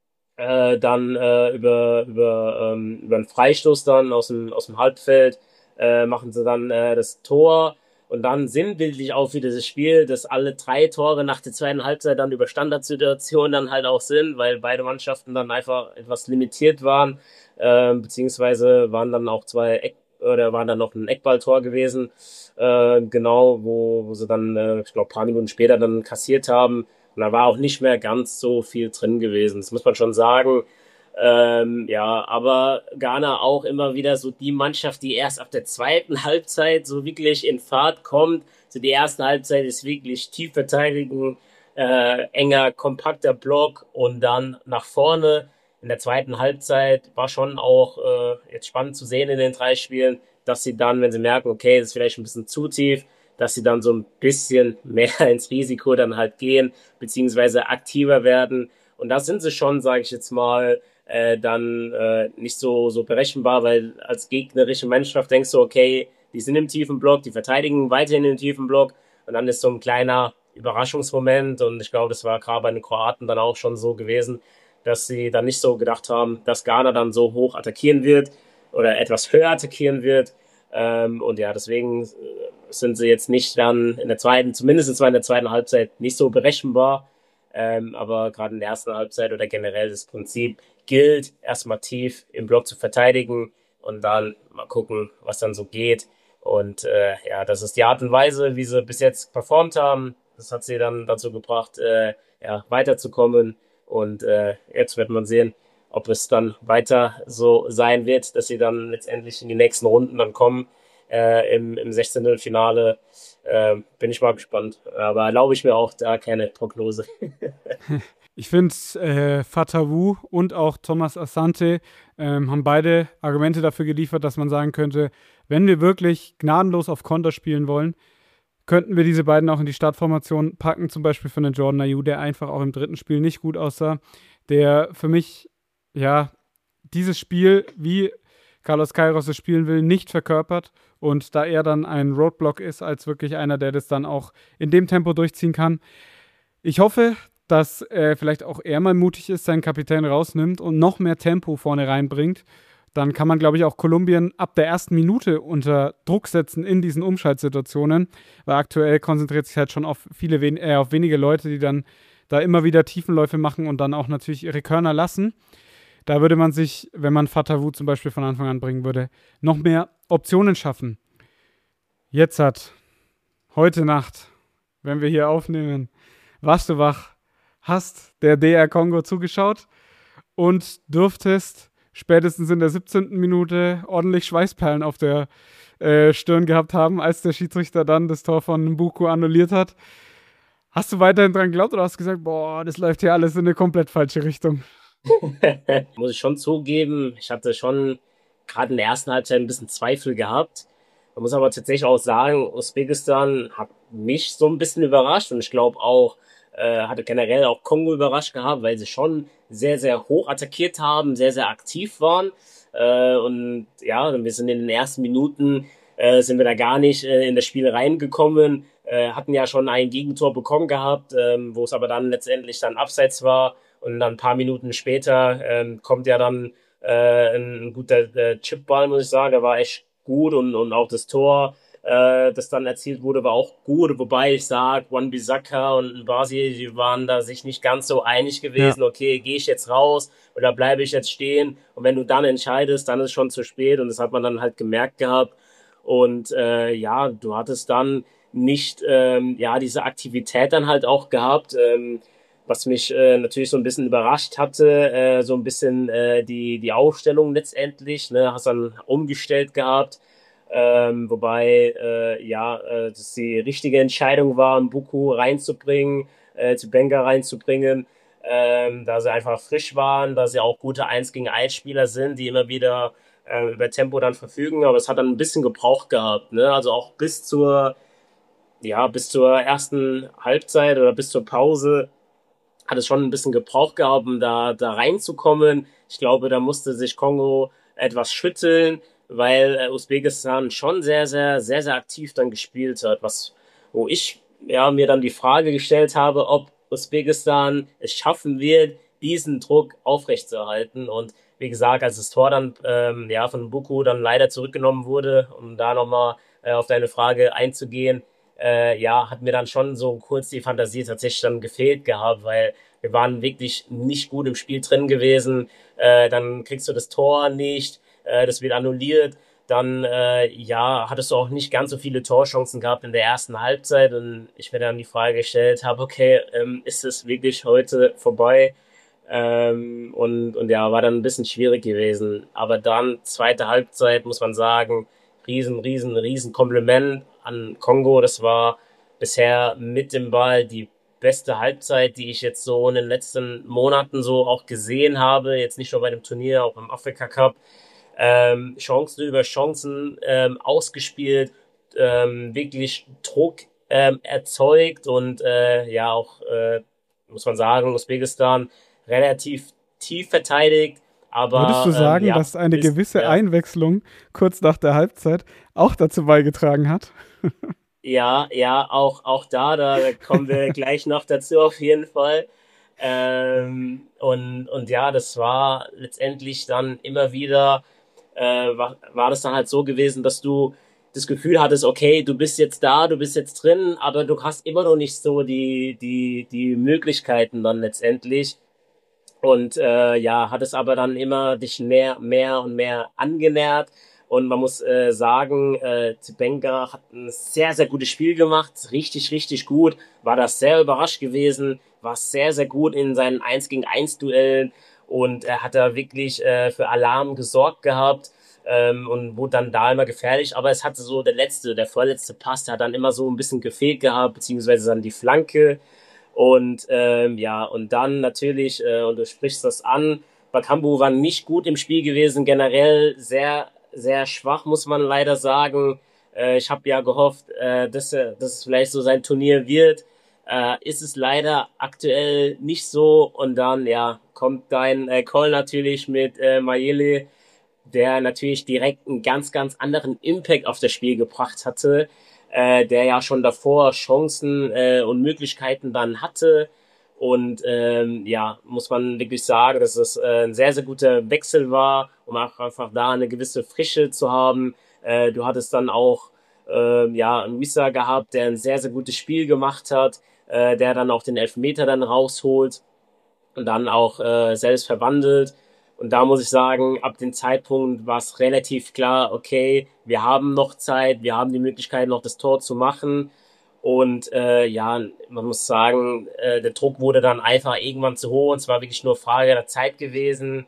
äh, dann äh, über, über, ähm, über einen Freistoß dann aus dem, aus dem Halbfeld äh, machen sie dann äh, das Tor. Und dann sinnbildlich auch wieder das Spiel, dass alle drei Tore nach der zweiten Halbzeit dann über Standardsituationen dann halt auch sind, weil beide Mannschaften dann einfach etwas limitiert waren, äh, beziehungsweise waren dann auch zwei Eck oder waren dann noch ein Eckballtor gewesen, äh, genau, wo, wo sie dann, äh, ich glaube, paar Minuten später dann kassiert haben. Und da war auch nicht mehr ganz so viel drin gewesen. Das muss man schon sagen. Ähm, ja, aber Ghana auch immer wieder so die Mannschaft, die erst ab der zweiten Halbzeit so wirklich in Fahrt kommt. So die erste Halbzeit ist wirklich tief verteidigen, äh, enger, kompakter Block und dann nach vorne. In der zweiten Halbzeit war schon auch äh, jetzt spannend zu sehen in den drei Spielen, dass sie dann, wenn sie merken, okay, das ist vielleicht ein bisschen zu tief, dass sie dann so ein bisschen mehr ins Risiko dann halt gehen, beziehungsweise aktiver werden. Und da sind sie schon, sage ich jetzt mal, äh, dann äh, nicht so, so berechenbar, weil als gegnerische Mannschaft denkst du, okay, die sind im tiefen Block, die verteidigen weiterhin im tiefen Block und dann ist so ein kleiner Überraschungsmoment und ich glaube, das war gerade bei den Kroaten dann auch schon so gewesen, dass sie dann nicht so gedacht haben, dass Ghana dann so hoch attackieren wird oder etwas höher attackieren wird. Ähm, und ja, deswegen sind sie jetzt nicht dann in der zweiten, zumindest in der zweiten Halbzeit, nicht so berechenbar. Ähm, aber gerade in der ersten Halbzeit oder generell das Prinzip gilt, erstmal tief im Block zu verteidigen und dann mal gucken, was dann so geht. Und äh, ja, das ist die Art und Weise, wie sie bis jetzt performt haben. Das hat sie dann dazu gebracht, äh, ja, weiterzukommen. Und äh, jetzt wird man sehen, ob es dann weiter so sein wird, dass sie dann letztendlich in die nächsten Runden dann kommen. Äh, im, im sechzehntel-Finale äh, bin ich mal gespannt. Aber erlaube ich mir auch da keine Prognose. Ich finde, äh, Fatawu und auch Thomas Asante ähm, haben beide Argumente dafür geliefert, dass man sagen könnte, wenn wir wirklich gnadenlos auf Konter spielen wollen, könnten wir diese beiden auch in die Startformation packen, zum Beispiel für einen Jordan Ayew, der einfach auch im dritten Spiel nicht gut aussah, der für mich, ja, dieses Spiel, wie Carlos Queiroz es spielen will, nicht verkörpert und da er dann ein Roadblock ist, als wirklich einer, der das dann auch in dem Tempo durchziehen kann. Ich hoffe, dass äh, vielleicht auch er mal mutig ist, seinen Kapitän rausnimmt und noch mehr Tempo vorne reinbringt. Dann kann man, glaube ich, auch Kolumbien ab der ersten Minute unter Druck setzen in diesen Umschaltsituationen, weil aktuell konzentriert sich halt schon auf viele, wen äh, auf wenige Leute, die dann da immer wieder Tiefenläufe machen und dann auch natürlich ihre Körner lassen. Da würde man sich, wenn man Fatawu zum Beispiel von Anfang an bringen würde, noch mehr Optionen schaffen. Jetzt hat heute Nacht, wenn wir hier aufnehmen, warst du wach, hast der D R Kongo zugeschaut und dürftest spätestens in der siebzehnten Minute ordentlich Schweißperlen auf der äh, Stirn gehabt haben, als der Schiedsrichter dann das Tor von Mbuku annulliert hat. Hast du weiterhin dran geglaubt oder hast du gesagt, boah, das läuft hier alles in eine komplett falsche Richtung? Muss ich schon zugeben, ich hatte schon gerade in der ersten Halbzeit ein bisschen Zweifel gehabt. Man muss aber tatsächlich auch sagen, Usbekistan hat mich so ein bisschen überrascht und ich glaube auch, äh, hatte generell auch Kongo überrascht gehabt, weil sie schon sehr, sehr hoch attackiert haben, sehr, sehr aktiv waren. Äh, und ja, wir sind in den ersten Minuten, äh, sind wir da gar nicht äh, in das Spiel reingekommen, äh, hatten ja schon ein Gegentor bekommen gehabt, ähm, wo es aber dann letztendlich dann abseits war. Und dann ein paar Minuten später ähm, kommt ja dann äh, ein guter äh, Chipball, muss ich sagen. Der war echt gut und, und auch das Tor, äh, das dann erzielt wurde, war auch gut. Wobei ich sage, Wan-Bissaka und Basi, die waren da sich nicht ganz so einig gewesen. Ja. Okay, gehe ich jetzt raus oder bleibe ich jetzt stehen? Und wenn du dann entscheidest, dann ist es schon zu spät. Und das hat man dann halt gemerkt gehabt. Und äh, ja, du hattest dann nicht ähm, ja diese Aktivität dann halt auch gehabt. Ähm, was mich äh, natürlich so ein bisschen überrascht hatte, äh, so ein bisschen äh, die, die Aufstellung letztendlich, ne, hast dann umgestellt gehabt, ähm, wobei, äh, ja, äh, das die richtige Entscheidung war, Mbuku reinzubringen, äh, zu Benga reinzubringen, ähm, da sie einfach frisch waren, da sie auch gute eins gegen eins Spieler sind, die immer wieder äh, über Tempo dann verfügen, aber es hat dann ein bisschen gebraucht gehabt, ne, also auch bis zur, ja, bis zur ersten Halbzeit oder bis zur Pause hat es schon ein bisschen gebraucht gehabt, um da, da reinzukommen. Ich glaube, da musste sich Kongo etwas schütteln, weil äh, Usbekistan schon sehr, sehr, sehr, sehr aktiv dann gespielt hat, was, wo ich ja, mir dann die Frage gestellt habe, ob Usbekistan es schaffen wird, diesen Druck aufrechtzuerhalten. Und wie gesagt, als das Tor dann ähm, ja, von Buku dann leider zurückgenommen wurde, um da nochmal äh, auf deine Frage einzugehen, äh, ja, hat mir dann schon so kurz die Fantasie tatsächlich dann gefehlt gehabt, weil wir waren wirklich nicht gut im Spiel drin gewesen. Äh, dann kriegst du das Tor nicht, äh, das wird annulliert. dann äh, ja, hattest du auch nicht ganz so viele Torchancen gehabt in der ersten Halbzeit und ich mir dann die Frage gestellt habe, okay, ähm, ist es wirklich heute vorbei? Ähm, und, und ja, war dann ein bisschen schwierig gewesen. Aber dann, zweite Halbzeit, muss man sagen, riesen, riesen, riesen Kompliment an Kongo. Das war bisher mit dem Ball die beste Halbzeit, die ich jetzt so in den letzten Monaten so auch gesehen habe. Jetzt nicht nur bei dem Turnier, auch im Afrika Cup. Ähm, Chancen über Chancen ähm, ausgespielt, ähm, wirklich Druck ähm, erzeugt und äh, ja auch, äh, muss man sagen, Usbekistan relativ tief verteidigt, Würdest du aber ähm, sagen, ja, dass eine bis, gewisse ja, Einwechslung kurz nach der Halbzeit auch dazu beigetragen hat? ja, ja, auch, auch da, da kommen wir gleich noch dazu auf jeden Fall. Ähm, und, und ja, das war letztendlich dann immer wieder, äh, war, war das dann halt so gewesen, dass du das Gefühl hattest, okay, du bist jetzt da, du bist jetzt drin, aber du hast immer noch nicht so die, die, die Möglichkeiten dann letztendlich. Und äh, ja, hat es aber dann immer dich mehr, mehr und mehr angenähert. Und man muss äh, sagen, äh, Zibenga hat ein sehr, sehr gutes Spiel gemacht. Richtig, richtig gut. War das sehr überrascht gewesen. War sehr, sehr gut in seinen eins gegen eins Duellen. Und er hat da wirklich äh, für Alarm gesorgt gehabt. Ähm, und wurde dann da immer gefährlich. Aber es hatte so der letzte, der vorletzte Pass, der hat dann immer so ein bisschen gefehlt gehabt, beziehungsweise dann die Flanke. Und ähm, ja, und dann natürlich, äh, und du sprichst das an, Bakambu war nicht gut im Spiel gewesen, generell sehr, sehr schwach, muss man leider sagen. Äh, ich habe ja gehofft, äh, dass, er, dass es vielleicht so sein Turnier wird. Äh, ist es leider aktuell nicht so. Und dann, ja, kommt dein äh, Call natürlich mit äh, Mayele, der natürlich direkt einen ganz, ganz anderen Impact auf das Spiel gebracht hatte, äh, der ja schon davor Chancen äh, und Möglichkeiten dann hatte. Und ähm, ja, muss man wirklich sagen, dass es äh, ein sehr, sehr guter Wechsel war, um auch einfach da eine gewisse Frische zu haben. Äh, du hattest dann auch äh, ja, einen Wissa gehabt, der ein sehr, sehr gutes Spiel gemacht hat, äh, der dann auch den Elfmeter dann rausholt und dann auch äh, selbst verwandelt. Und da muss ich sagen, ab dem Zeitpunkt war es relativ klar, okay, wir haben noch Zeit, wir haben die Möglichkeit, noch das Tor zu machen. Und äh, ja, man muss sagen, äh, der Druck wurde dann einfach irgendwann zu hoch und es war wirklich nur Frage der Zeit gewesen.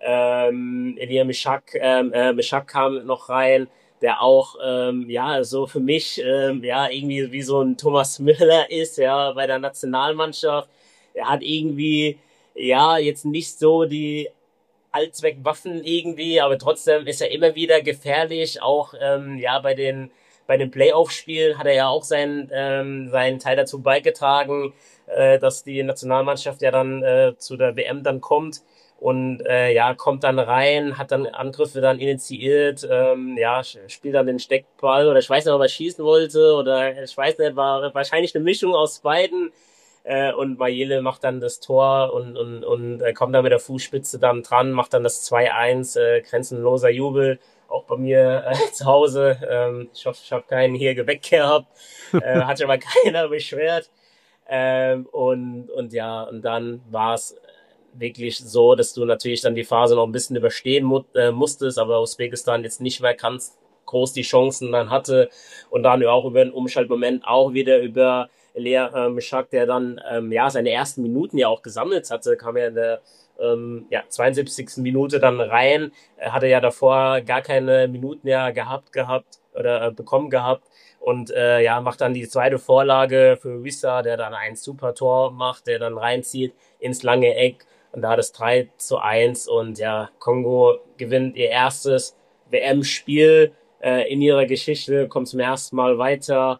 Ähm, Elia Mischak, ähm, äh, Mischak kam noch rein, der auch, ähm, ja, so für mich, ähm, ja, irgendwie wie so ein Thomas Müller ist, ja, bei der Nationalmannschaft. Er hat irgendwie, ja, jetzt nicht so die Allzweckwaffen irgendwie, aber trotzdem ist er immer wieder gefährlich. Auch ähm, ja bei den bei den Playoff-Spielen hat er ja auch seinen ähm, seinen Teil dazu beigetragen, äh, dass die Nationalmannschaft ja dann äh, zu der W M dann kommt und äh, ja kommt dann rein, hat dann Angriffe dann initiiert, ähm, ja spielt dann den Steckball oder ich weiß nicht, ob er schießen wollte oder ich weiß nicht, war wahrscheinlich eine Mischung aus beiden. Äh, und Mayele macht dann das Tor und, und, und äh, kommt dann mit der Fußspitze dann dran, macht dann das zwei eins, äh, grenzenloser Jubel, auch bei mir äh, zu Hause. Ähm, ich hoffe, ich habe keinen hier geweckt gehabt, äh, hat sich aber keiner beschwert. Ähm, und, und ja, und dann war es wirklich so, dass du natürlich dann die Phase noch ein bisschen überstehen mu äh, musstest, aber Usbekistan jetzt nicht mehr ganz groß die Chancen dann hatte und dann auch über den Umschaltmoment auch wieder über Lea äh, Mischak, der dann ähm, ja seine ersten Minuten ja auch gesammelt hatte, kam ja in der ähm, ja, zweiundsiebzigsten Minute dann rein. Er hatte ja davor gar keine Minuten ja gehabt gehabt oder äh, bekommen gehabt und äh, ja macht dann die zweite Vorlage für Wissa, der dann ein super Tor macht, der dann reinzieht ins lange Eck und da das drei zu eins und ja Kongo gewinnt ihr erstes W M-Spiel äh, in ihrer Geschichte, kommt zum ersten Mal weiter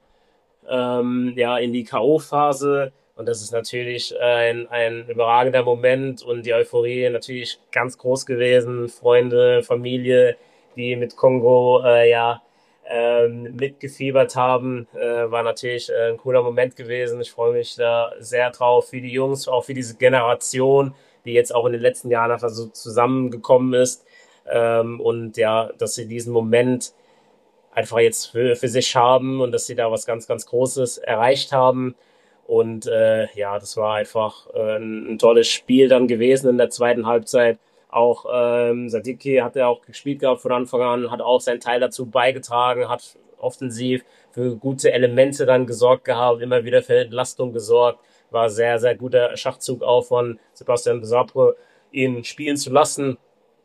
ähm, ja, in die K O-Phase. Und das ist natürlich ein, ein überragender Moment und die Euphorie natürlich ganz groß gewesen. Freunde, Familie, die mit Kongo äh, ja ähm, mitgefiebert haben, äh, war natürlich äh, ein cooler Moment gewesen. Ich freue mich da sehr drauf für die Jungs, auch für diese Generation, die jetzt auch in den letzten Jahren einfach so zusammengekommen ist. Ähm, und ja, dass sie diesen Moment einfach jetzt für, für sich haben und dass sie da was ganz, ganz Großes erreicht haben. Und äh, ja, das war einfach äh, ein, ein tolles Spiel dann gewesen in der zweiten Halbzeit. Auch ähm, Sadiki hat ja auch gespielt gehabt von Anfang an, hat auch seinen Teil dazu beigetragen, hat offensiv für gute Elemente dann gesorgt gehabt, immer wieder für Entlastung gesorgt. War sehr, sehr guter Schachzug auch von Sebastian Desabre, ihn spielen zu lassen.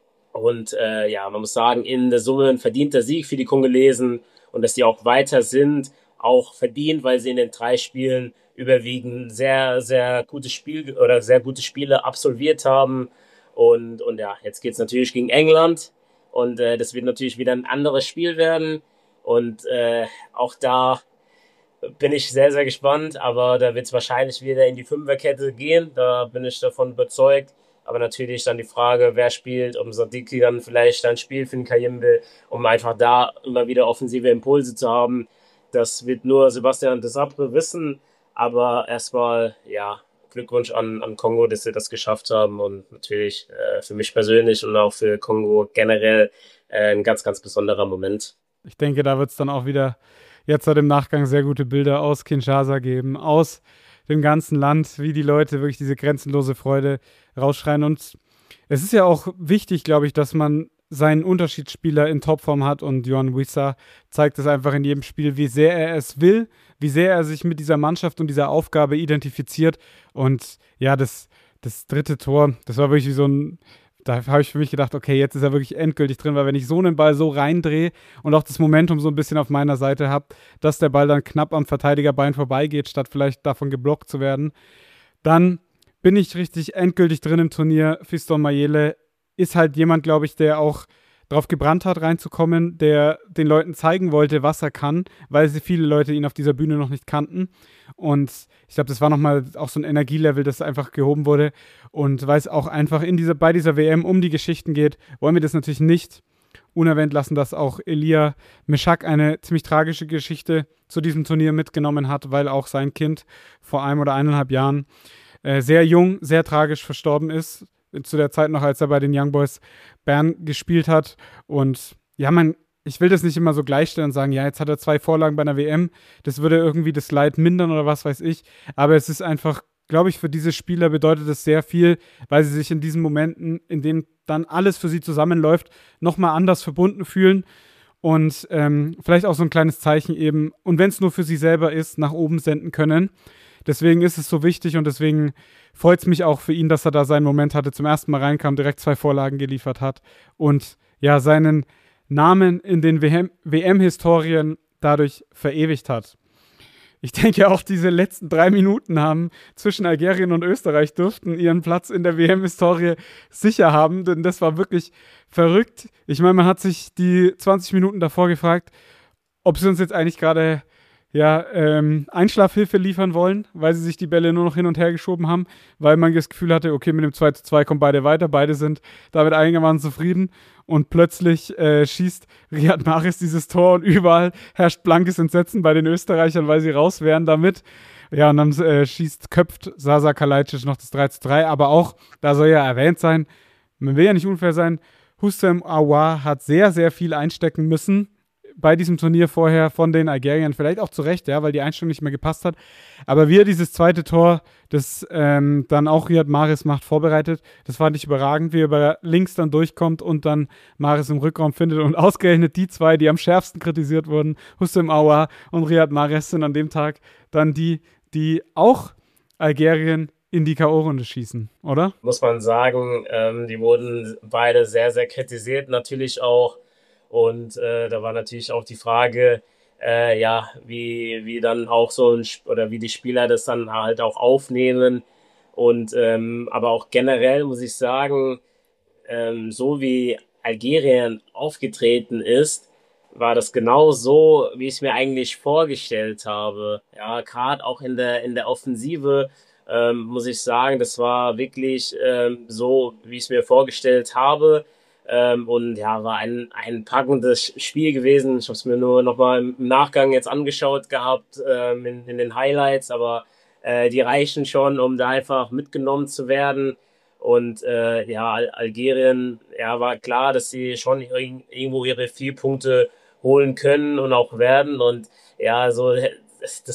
Und äh, ja, man muss sagen, in der Summe ein verdienter Sieg für die Kongolesen und dass die auch weiter sind, auch verdient, weil sie in den drei Spielen überwiegend sehr, sehr gutes Spiel oder sehr gute Spiele absolviert haben. Und, und ja, jetzt geht's natürlich gegen England und äh, das wird natürlich wieder ein anderes Spiel werden. Und äh, auch da bin ich sehr, sehr gespannt, aber da wird es wahrscheinlich wieder in die Fünferkette gehen, da bin ich davon überzeugt. Aber natürlich dann die Frage, wer spielt, um Sadiki dann vielleicht ein Spiel für den Kayimbe, um einfach da immer wieder offensive Impulse zu haben. Das wird nur Sebastian Desabre wissen, aber erstmal, ja, Glückwunsch an, an Kongo, dass sie das geschafft haben und natürlich äh, für mich persönlich und auch für Kongo generell äh, ein ganz, ganz besonderer Moment. Ich denke, da wird es dann auch wieder jetzt seit dem Nachgang sehr gute Bilder aus Kinshasa geben, aus dem ganzen Land, wie die Leute wirklich diese grenzenlose Freude rausschreien. Und es ist ja auch wichtig, glaube ich, dass man seinen Unterschiedsspieler in Topform hat und Yohan Wissa zeigt es einfach in jedem Spiel, wie sehr er es will, wie sehr er sich mit dieser Mannschaft und dieser Aufgabe identifiziert. Und ja, das, das dritte Tor, das war wirklich wie so ein, da habe ich für mich gedacht, okay, jetzt ist er wirklich endgültig drin, weil wenn ich so einen Ball so reindrehe und auch das Momentum so ein bisschen auf meiner Seite habe, dass der Ball dann knapp am Verteidigerbein vorbeigeht, statt vielleicht davon geblockt zu werden, dann bin ich richtig endgültig drin im Turnier. Fiston Mayele ist halt jemand, glaube ich, der auch drauf gebrannt hat, reinzukommen, der den Leuten zeigen wollte, was er kann, weil sie viele Leute ihn auf dieser Bühne noch nicht kannten. Und ich glaube, das war nochmal auch so ein Energielevel, das einfach gehoben wurde. Und weil es auch einfach in dieser, bei dieser W M um die Geschichten geht, wollen wir das natürlich nicht unerwähnt lassen, dass auch Elia Meshak eine ziemlich tragische Geschichte zu diesem Turnier mitgenommen hat, weil auch sein Kind vor einem oder eineinhalb Jahren äh, sehr jung, sehr tragisch verstorben ist. Zu der Zeit noch, als er bei den Young Boys Bern gespielt hat. Und ja, man, ich will das nicht immer so gleichstellen und sagen, ja, jetzt hat er zwei Vorlagen bei einer W M. Das würde irgendwie das Leid mindern oder was weiß ich. Aber es ist einfach, glaube ich, für diese Spieler bedeutet es sehr viel, weil sie sich in diesen Momenten, in denen dann alles für sie zusammenläuft, nochmal anders verbunden fühlen. Und ähm, vielleicht auch so ein kleines Zeichen eben, und wenn es nur für sie selber ist, nach oben senden können. Deswegen ist es so wichtig und deswegen freut es mich auch für ihn, dass er da seinen Moment hatte, zum ersten Mal reinkam, direkt zwei Vorlagen geliefert hat und ja, seinen Namen in den W M-Historien dadurch verewigt hat. Ich denke, auch diese letzten drei Minuten haben zwischen Algerien und Österreich dürften ihren Platz in der W M-Historie sicher haben, denn das war wirklich verrückt. Ich meine, man hat sich die zwanzig Minuten davor gefragt, ob sie uns jetzt eigentlich gerade ja, ähm, Einschlafhilfe liefern wollen, weil sie sich die Bälle nur noch hin und her geschoben haben, weil man das Gefühl hatte, okay, mit dem zwei zu zwei kommen beide weiter, beide sind damit einigermaßen zufrieden und plötzlich äh, schießt Riyad Mahrez dieses Tor und überall herrscht blankes Entsetzen bei den Österreichern, weil sie raus wären damit. Ja, und dann äh, schießt, köpft Sasa Kalajdzic noch das drei zu drei, aber auch, da soll ja erwähnt sein, man will ja nicht unfair sein, Houssem Aouar hat sehr, sehr viel einstecken müssen bei diesem Turnier vorher von den Algeriern, vielleicht auch zu Recht, ja, weil die Einstellung nicht mehr gepasst hat. Aber wie er dieses zweite Tor, das ähm, dann auch Riyad Mahrez macht, vorbereitet, das fand ich überragend, wie er bei links dann durchkommt und dann Mahrez im Rückraum findet. Und ausgerechnet die zwei, die am schärfsten kritisiert wurden, Houssem Aouar und Riyad Mahrez, sind an dem Tag dann die, die auch Algerien in die K O-Runde schießen, oder? Muss man sagen, ähm, die wurden beide sehr, sehr kritisiert, natürlich auch. Und äh, da war natürlich auch die Frage, äh, ja, wie, wie dann auch so ein, oder wie die Spieler das dann halt auch aufnehmen. Und ähm, aber auch generell muss ich sagen, ähm, so wie Algerien aufgetreten ist, war das genau so, wie ich es mir eigentlich vorgestellt habe. Ja, gerade auch in der, in der Offensive ähm, muss ich sagen, das war wirklich ähm, so, wie ich es mir vorgestellt habe. Ähm, und ja, war ein, ein packendes Spiel gewesen. Ich habe es mir nur nochmal im Nachgang jetzt angeschaut gehabt, ähm, in, in den Highlights, aber äh, die reichen schon, um da einfach mitgenommen zu werden. Und äh, ja, Al Algerien, ja, war klar, dass sie schon irg irgendwo ihre vier Punkte holen können und auch werden. Und ja, so das, das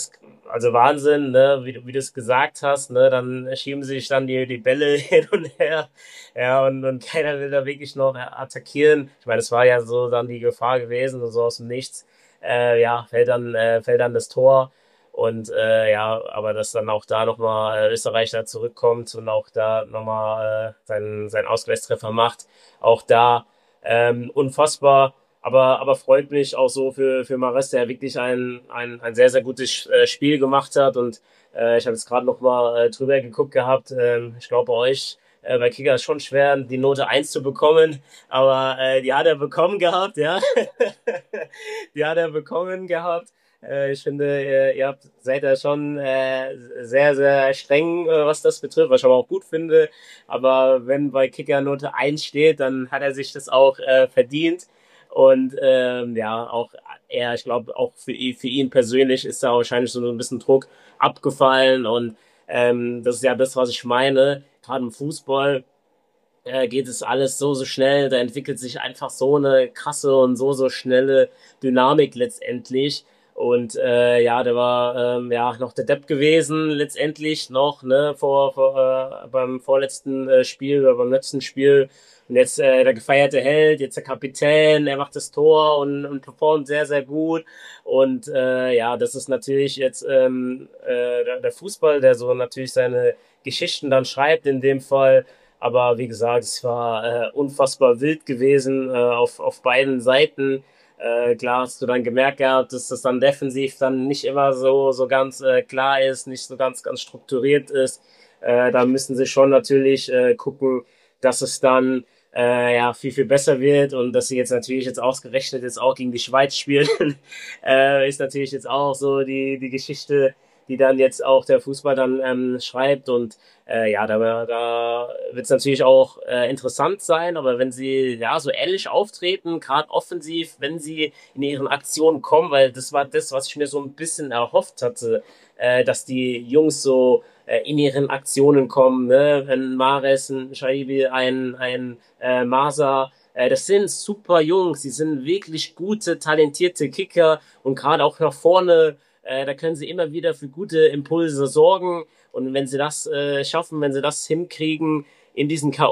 also Wahnsinn, ne? Wie, du- wie du es gesagt hast, ne? Dann schieben sich dann die, die Bälle hin und her. Ja, und, und keiner will da wirklich noch attackieren. Ich meine, es war ja so dann die Gefahr gewesen und so aus dem Nichts. Äh, ja, fällt dann, äh, fällt dann das Tor. Und äh, ja, aber dass dann auch da nochmal äh, Österreich da zurückkommt und auch da nochmal äh, seinen, seinen Ausgleichstreffer macht, auch da ähm, unfassbar. Aber, aber freut mich auch so für, für Mares, der wirklich ein, ein, ein sehr, sehr gutes äh, Spiel gemacht hat. Und äh, ich habe jetzt gerade nochmal äh, drüber geguckt gehabt. Ähm, ich glaube, bei euch äh, bei Kicker ist schon schwer, die Note eins zu bekommen. Aber äh, die hat er bekommen gehabt, ja. Die hat er bekommen gehabt. Äh, ich finde, äh, ihr habt, seid da schon äh, sehr, sehr streng, äh, was das betrifft, was ich aber auch gut finde. Aber wenn bei Kicker Note eins steht, dann hat er sich das auch äh, verdient. Und ähm, ja, auch er, ich glaube, auch für, ihn- für ihn persönlich ist da wahrscheinlich so ein bisschen Druck abgefallen. Und ähm, das ist ja das, was ich meine. Gerade im Fußball äh, geht es alles so, so schnell. Da entwickelt sich einfach so eine krasse und so, so schnelle Dynamik letztendlich. Und äh, ja, der war ähm, ja noch der Depp gewesen, letztendlich noch, ne, vor, vor äh, beim vorletzten äh, Spiel oder beim letzten Spiel. Und jetzt äh, der gefeierte Held, jetzt der Kapitän, er macht das Tor und, und performt sehr, sehr gut. Und äh, ja, das ist natürlich jetzt ähm, äh, der, der Fußball, der so natürlich seine Geschichten dann schreibt in dem Fall. Aber wie gesagt, es war äh, unfassbar wild gewesen äh, auf, auf beiden Seiten. Äh, klar hast du dann gemerkt gehabt, dass das dann defensiv dann nicht immer so, so ganz äh, klar ist, nicht so ganz, ganz strukturiert ist. Äh, da müssen sie schon natürlich äh, gucken, dass es dann äh, ja viel, viel besser wird und dass sie jetzt natürlich jetzt ausgerechnet jetzt auch gegen die Schweiz spielen, äh, ist natürlich jetzt auch so die, die Geschichte, die dann jetzt auch der Fußball dann ähm, schreibt und äh, ja, da, da wird es natürlich auch äh, interessant sein, aber wenn sie ja so ähnlich auftreten, gerade offensiv, wenn sie in ihren Aktionen kommen, weil das war das, was ich mir so ein bisschen erhofft hatte, äh, dass die Jungs so äh, in ihren Aktionen kommen, ne? Wenn Mares, ein Shaibi, ein, ein äh, Masa, äh, das sind super Jungs, die sind wirklich gute, talentierte Kicker und gerade auch nach vorne, äh, da können sie immer wieder für gute Impulse sorgen. Und wenn sie das äh, schaffen, wenn sie das hinkriegen, in diesen K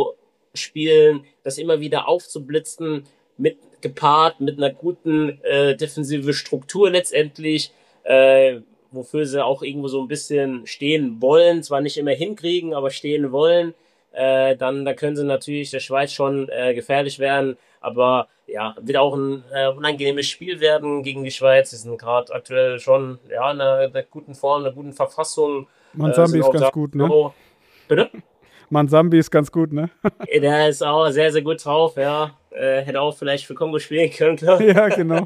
O-Spielen, das immer wieder aufzublitzen, mit gepaart mit einer guten äh, defensive Struktur letztendlich, äh, wofür sie auch irgendwo so ein bisschen stehen wollen, zwar nicht immer hinkriegen, aber stehen wollen, äh, dann da können sie natürlich der Schweiz schon äh, gefährlich werden. Aber ja, wird auch ein äh, unangenehmes Spiel werden gegen die Schweiz. Sie sind gerade aktuell schon ja in einer, einer guten Form, einer guten Verfassung, äh, Mansambi sind ist auch ganz da. gut, ne? So, bitte? Mansambi ist ganz gut, ne? Der ist auch sehr, sehr gut drauf, ja. Äh, hätte auch vielleicht für Kongo spielen können, klar. Ja, genau.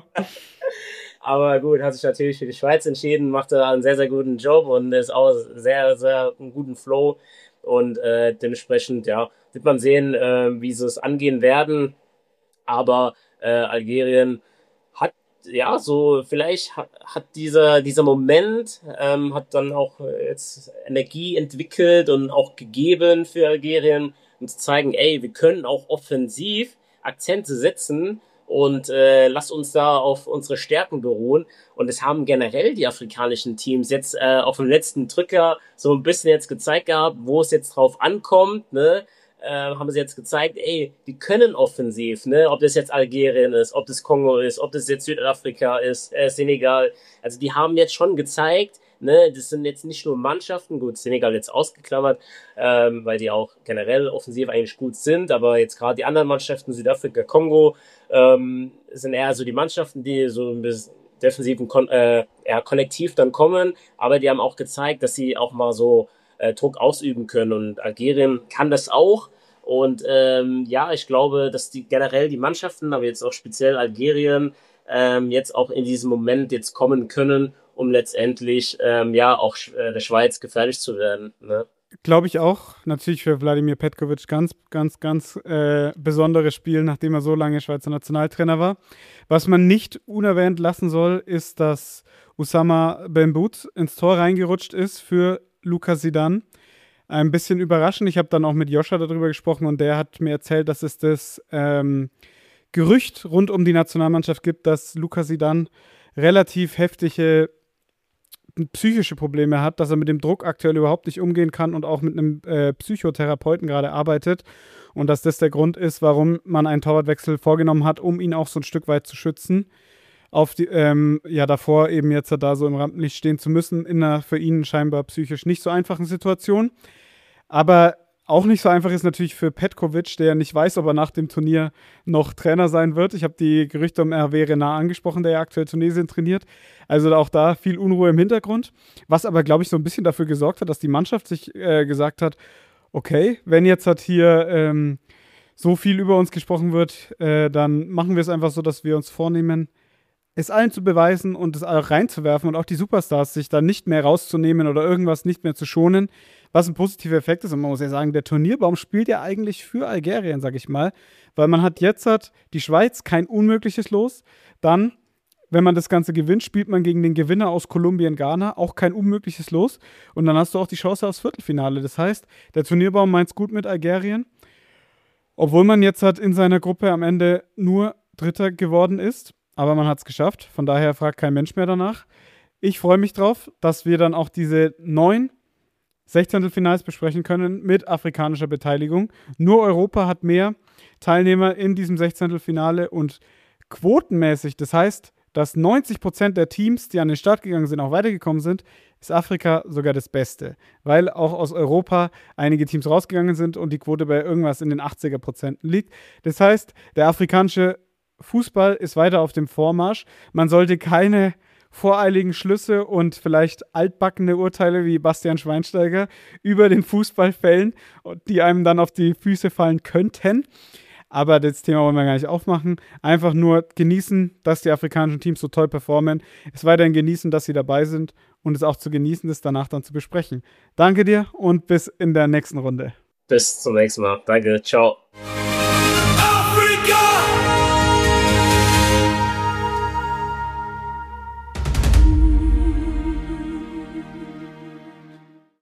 Aber gut, hat sich natürlich für die Schweiz entschieden, macht da einen sehr, sehr guten Job und ist auch sehr, sehr einen guten Flow. Und äh, dementsprechend, ja, wird man sehen, äh, wie sie es angehen werden. Aber äh, Algerien hat, ja, so, vielleicht hat, hat dieser, dieser Moment, ähm, hat dann auch äh, jetzt Energie entwickelt und auch gegeben für Algerien, um zu zeigen, ey, wir können auch offensiv Akzente setzen und äh, lass uns da auf unsere Stärken beruhen. Und es haben generell die afrikanischen Teams jetzt äh, auf dem letzten Drücker so ein bisschen jetzt gezeigt gehabt, wo es jetzt drauf ankommt, ne? Äh, haben sie jetzt gezeigt, ey, die können offensiv, ne? Ob das jetzt Algerien ist, ob das Kongo ist, ob das jetzt Südafrika ist, äh, Senegal. Also die haben jetzt schon gezeigt, ne? Das sind jetzt nicht nur Mannschaften, gut, Senegal jetzt ausgeklammert, ähm, weil die auch generell offensiv eigentlich gut sind, aber jetzt gerade die anderen Mannschaften, Südafrika, Kongo, ähm, sind eher so die Mannschaften, die so ein bisschen defensiven Kon äh, ja, Kollektiv dann kommen, aber die haben auch gezeigt, dass sie auch mal so äh, Druck ausüben können und Algerien kann das auch und ähm, ja, ich glaube, dass die generell die Mannschaften, aber jetzt auch speziell Algerien, ähm, jetzt auch in diesem Moment jetzt kommen können, um letztendlich ähm, ja auch äh, der Schweiz gefährlich zu werden. Ne? Glaube ich auch. Natürlich für Wladimir Petkovic ganz, ganz, ganz äh, besonderes Spiel, nachdem er so lange Schweizer Nationaltrainer war. Was man nicht unerwähnt lassen soll, ist, dass Oussama Benbout ins Tor reingerutscht ist für Lukas Zidane. Ein bisschen überraschend. Ich habe dann auch mit Joscha darüber gesprochen und der hat mir erzählt, dass es das ähm, Gerücht rund um die Nationalmannschaft gibt, dass Lukas Zidane relativ heftige psychische Probleme hat, dass er mit dem Druck aktuell überhaupt nicht umgehen kann und auch mit einem äh, Psychotherapeuten gerade arbeitet und dass das der Grund ist, warum man einen Torwartwechsel vorgenommen hat, um ihn auch so ein Stück weit zu schützen. Auf die, ähm, ja, davor eben jetzt da so im Rampenlicht stehen zu müssen, in einer für ihn scheinbar psychisch nicht so einfachen Situation. Aber auch nicht so einfach ist natürlich für Petkovic, der nicht weiß, ob er nach dem Turnier noch Trainer sein wird. Ich habe die Gerüchte um Hervé Renard angesprochen, der ja aktuell Tunesien trainiert. Also auch da viel Unruhe im Hintergrund. Was aber, glaube ich, so ein bisschen dafür gesorgt hat, dass die Mannschaft sich äh, gesagt hat, okay, wenn jetzt halt hier ähm, so viel über uns gesprochen wird, äh, dann machen wir es einfach so, dass wir uns vornehmen, es allen zu beweisen und es auch reinzuwerfen und auch die Superstars sich dann nicht mehr rauszunehmen oder irgendwas nicht mehr zu schonen, was ein positiver Effekt ist. Und man muss ja sagen, der Turnierbaum spielt ja eigentlich für Algerien, sag ich mal, weil man hat jetzt hat die Schweiz kein unmögliches Los. Dann, wenn man das Ganze gewinnt, spielt man gegen den Gewinner aus Kolumbien, Ghana, auch kein unmögliches Los. Und dann hast du auch die Chance aufs Viertelfinale. Das heißt, der Turnierbaum meint's gut mit Algerien, obwohl man jetzt hat in seiner Gruppe am Ende nur Dritter geworden ist. Aber man hat es geschafft, von daher fragt kein Mensch mehr danach. Ich freue mich drauf, dass wir dann auch diese neun Sechzehntelfinals besprechen können mit afrikanischer Beteiligung. Nur Europa hat mehr Teilnehmer in diesem Sechzehntelfinale und quotenmäßig, das heißt, dass neunzig Prozent der Teams, die an den Start gegangen sind, auch weitergekommen sind, ist Afrika sogar das Beste. Weil auch aus Europa einige Teams rausgegangen sind und die Quote bei irgendwas in den achtziger Prozent liegt. Das heißt, der afrikanische Fußball ist weiter auf dem Vormarsch. Man sollte keine voreiligen Schlüsse und vielleicht altbackene Urteile wie Bastian Schweinsteiger über den Fußball fällen, die einem dann auf die Füße fallen könnten. Aber das Thema wollen wir gar nicht aufmachen. Einfach nur genießen, dass die afrikanischen Teams so toll performen. Es weiterhin genießen, dass sie dabei sind und es auch zu genießen, das danach dann zu besprechen. Danke dir und bis in der nächsten Runde. Bis zum nächsten Mal. Danke. Ciao.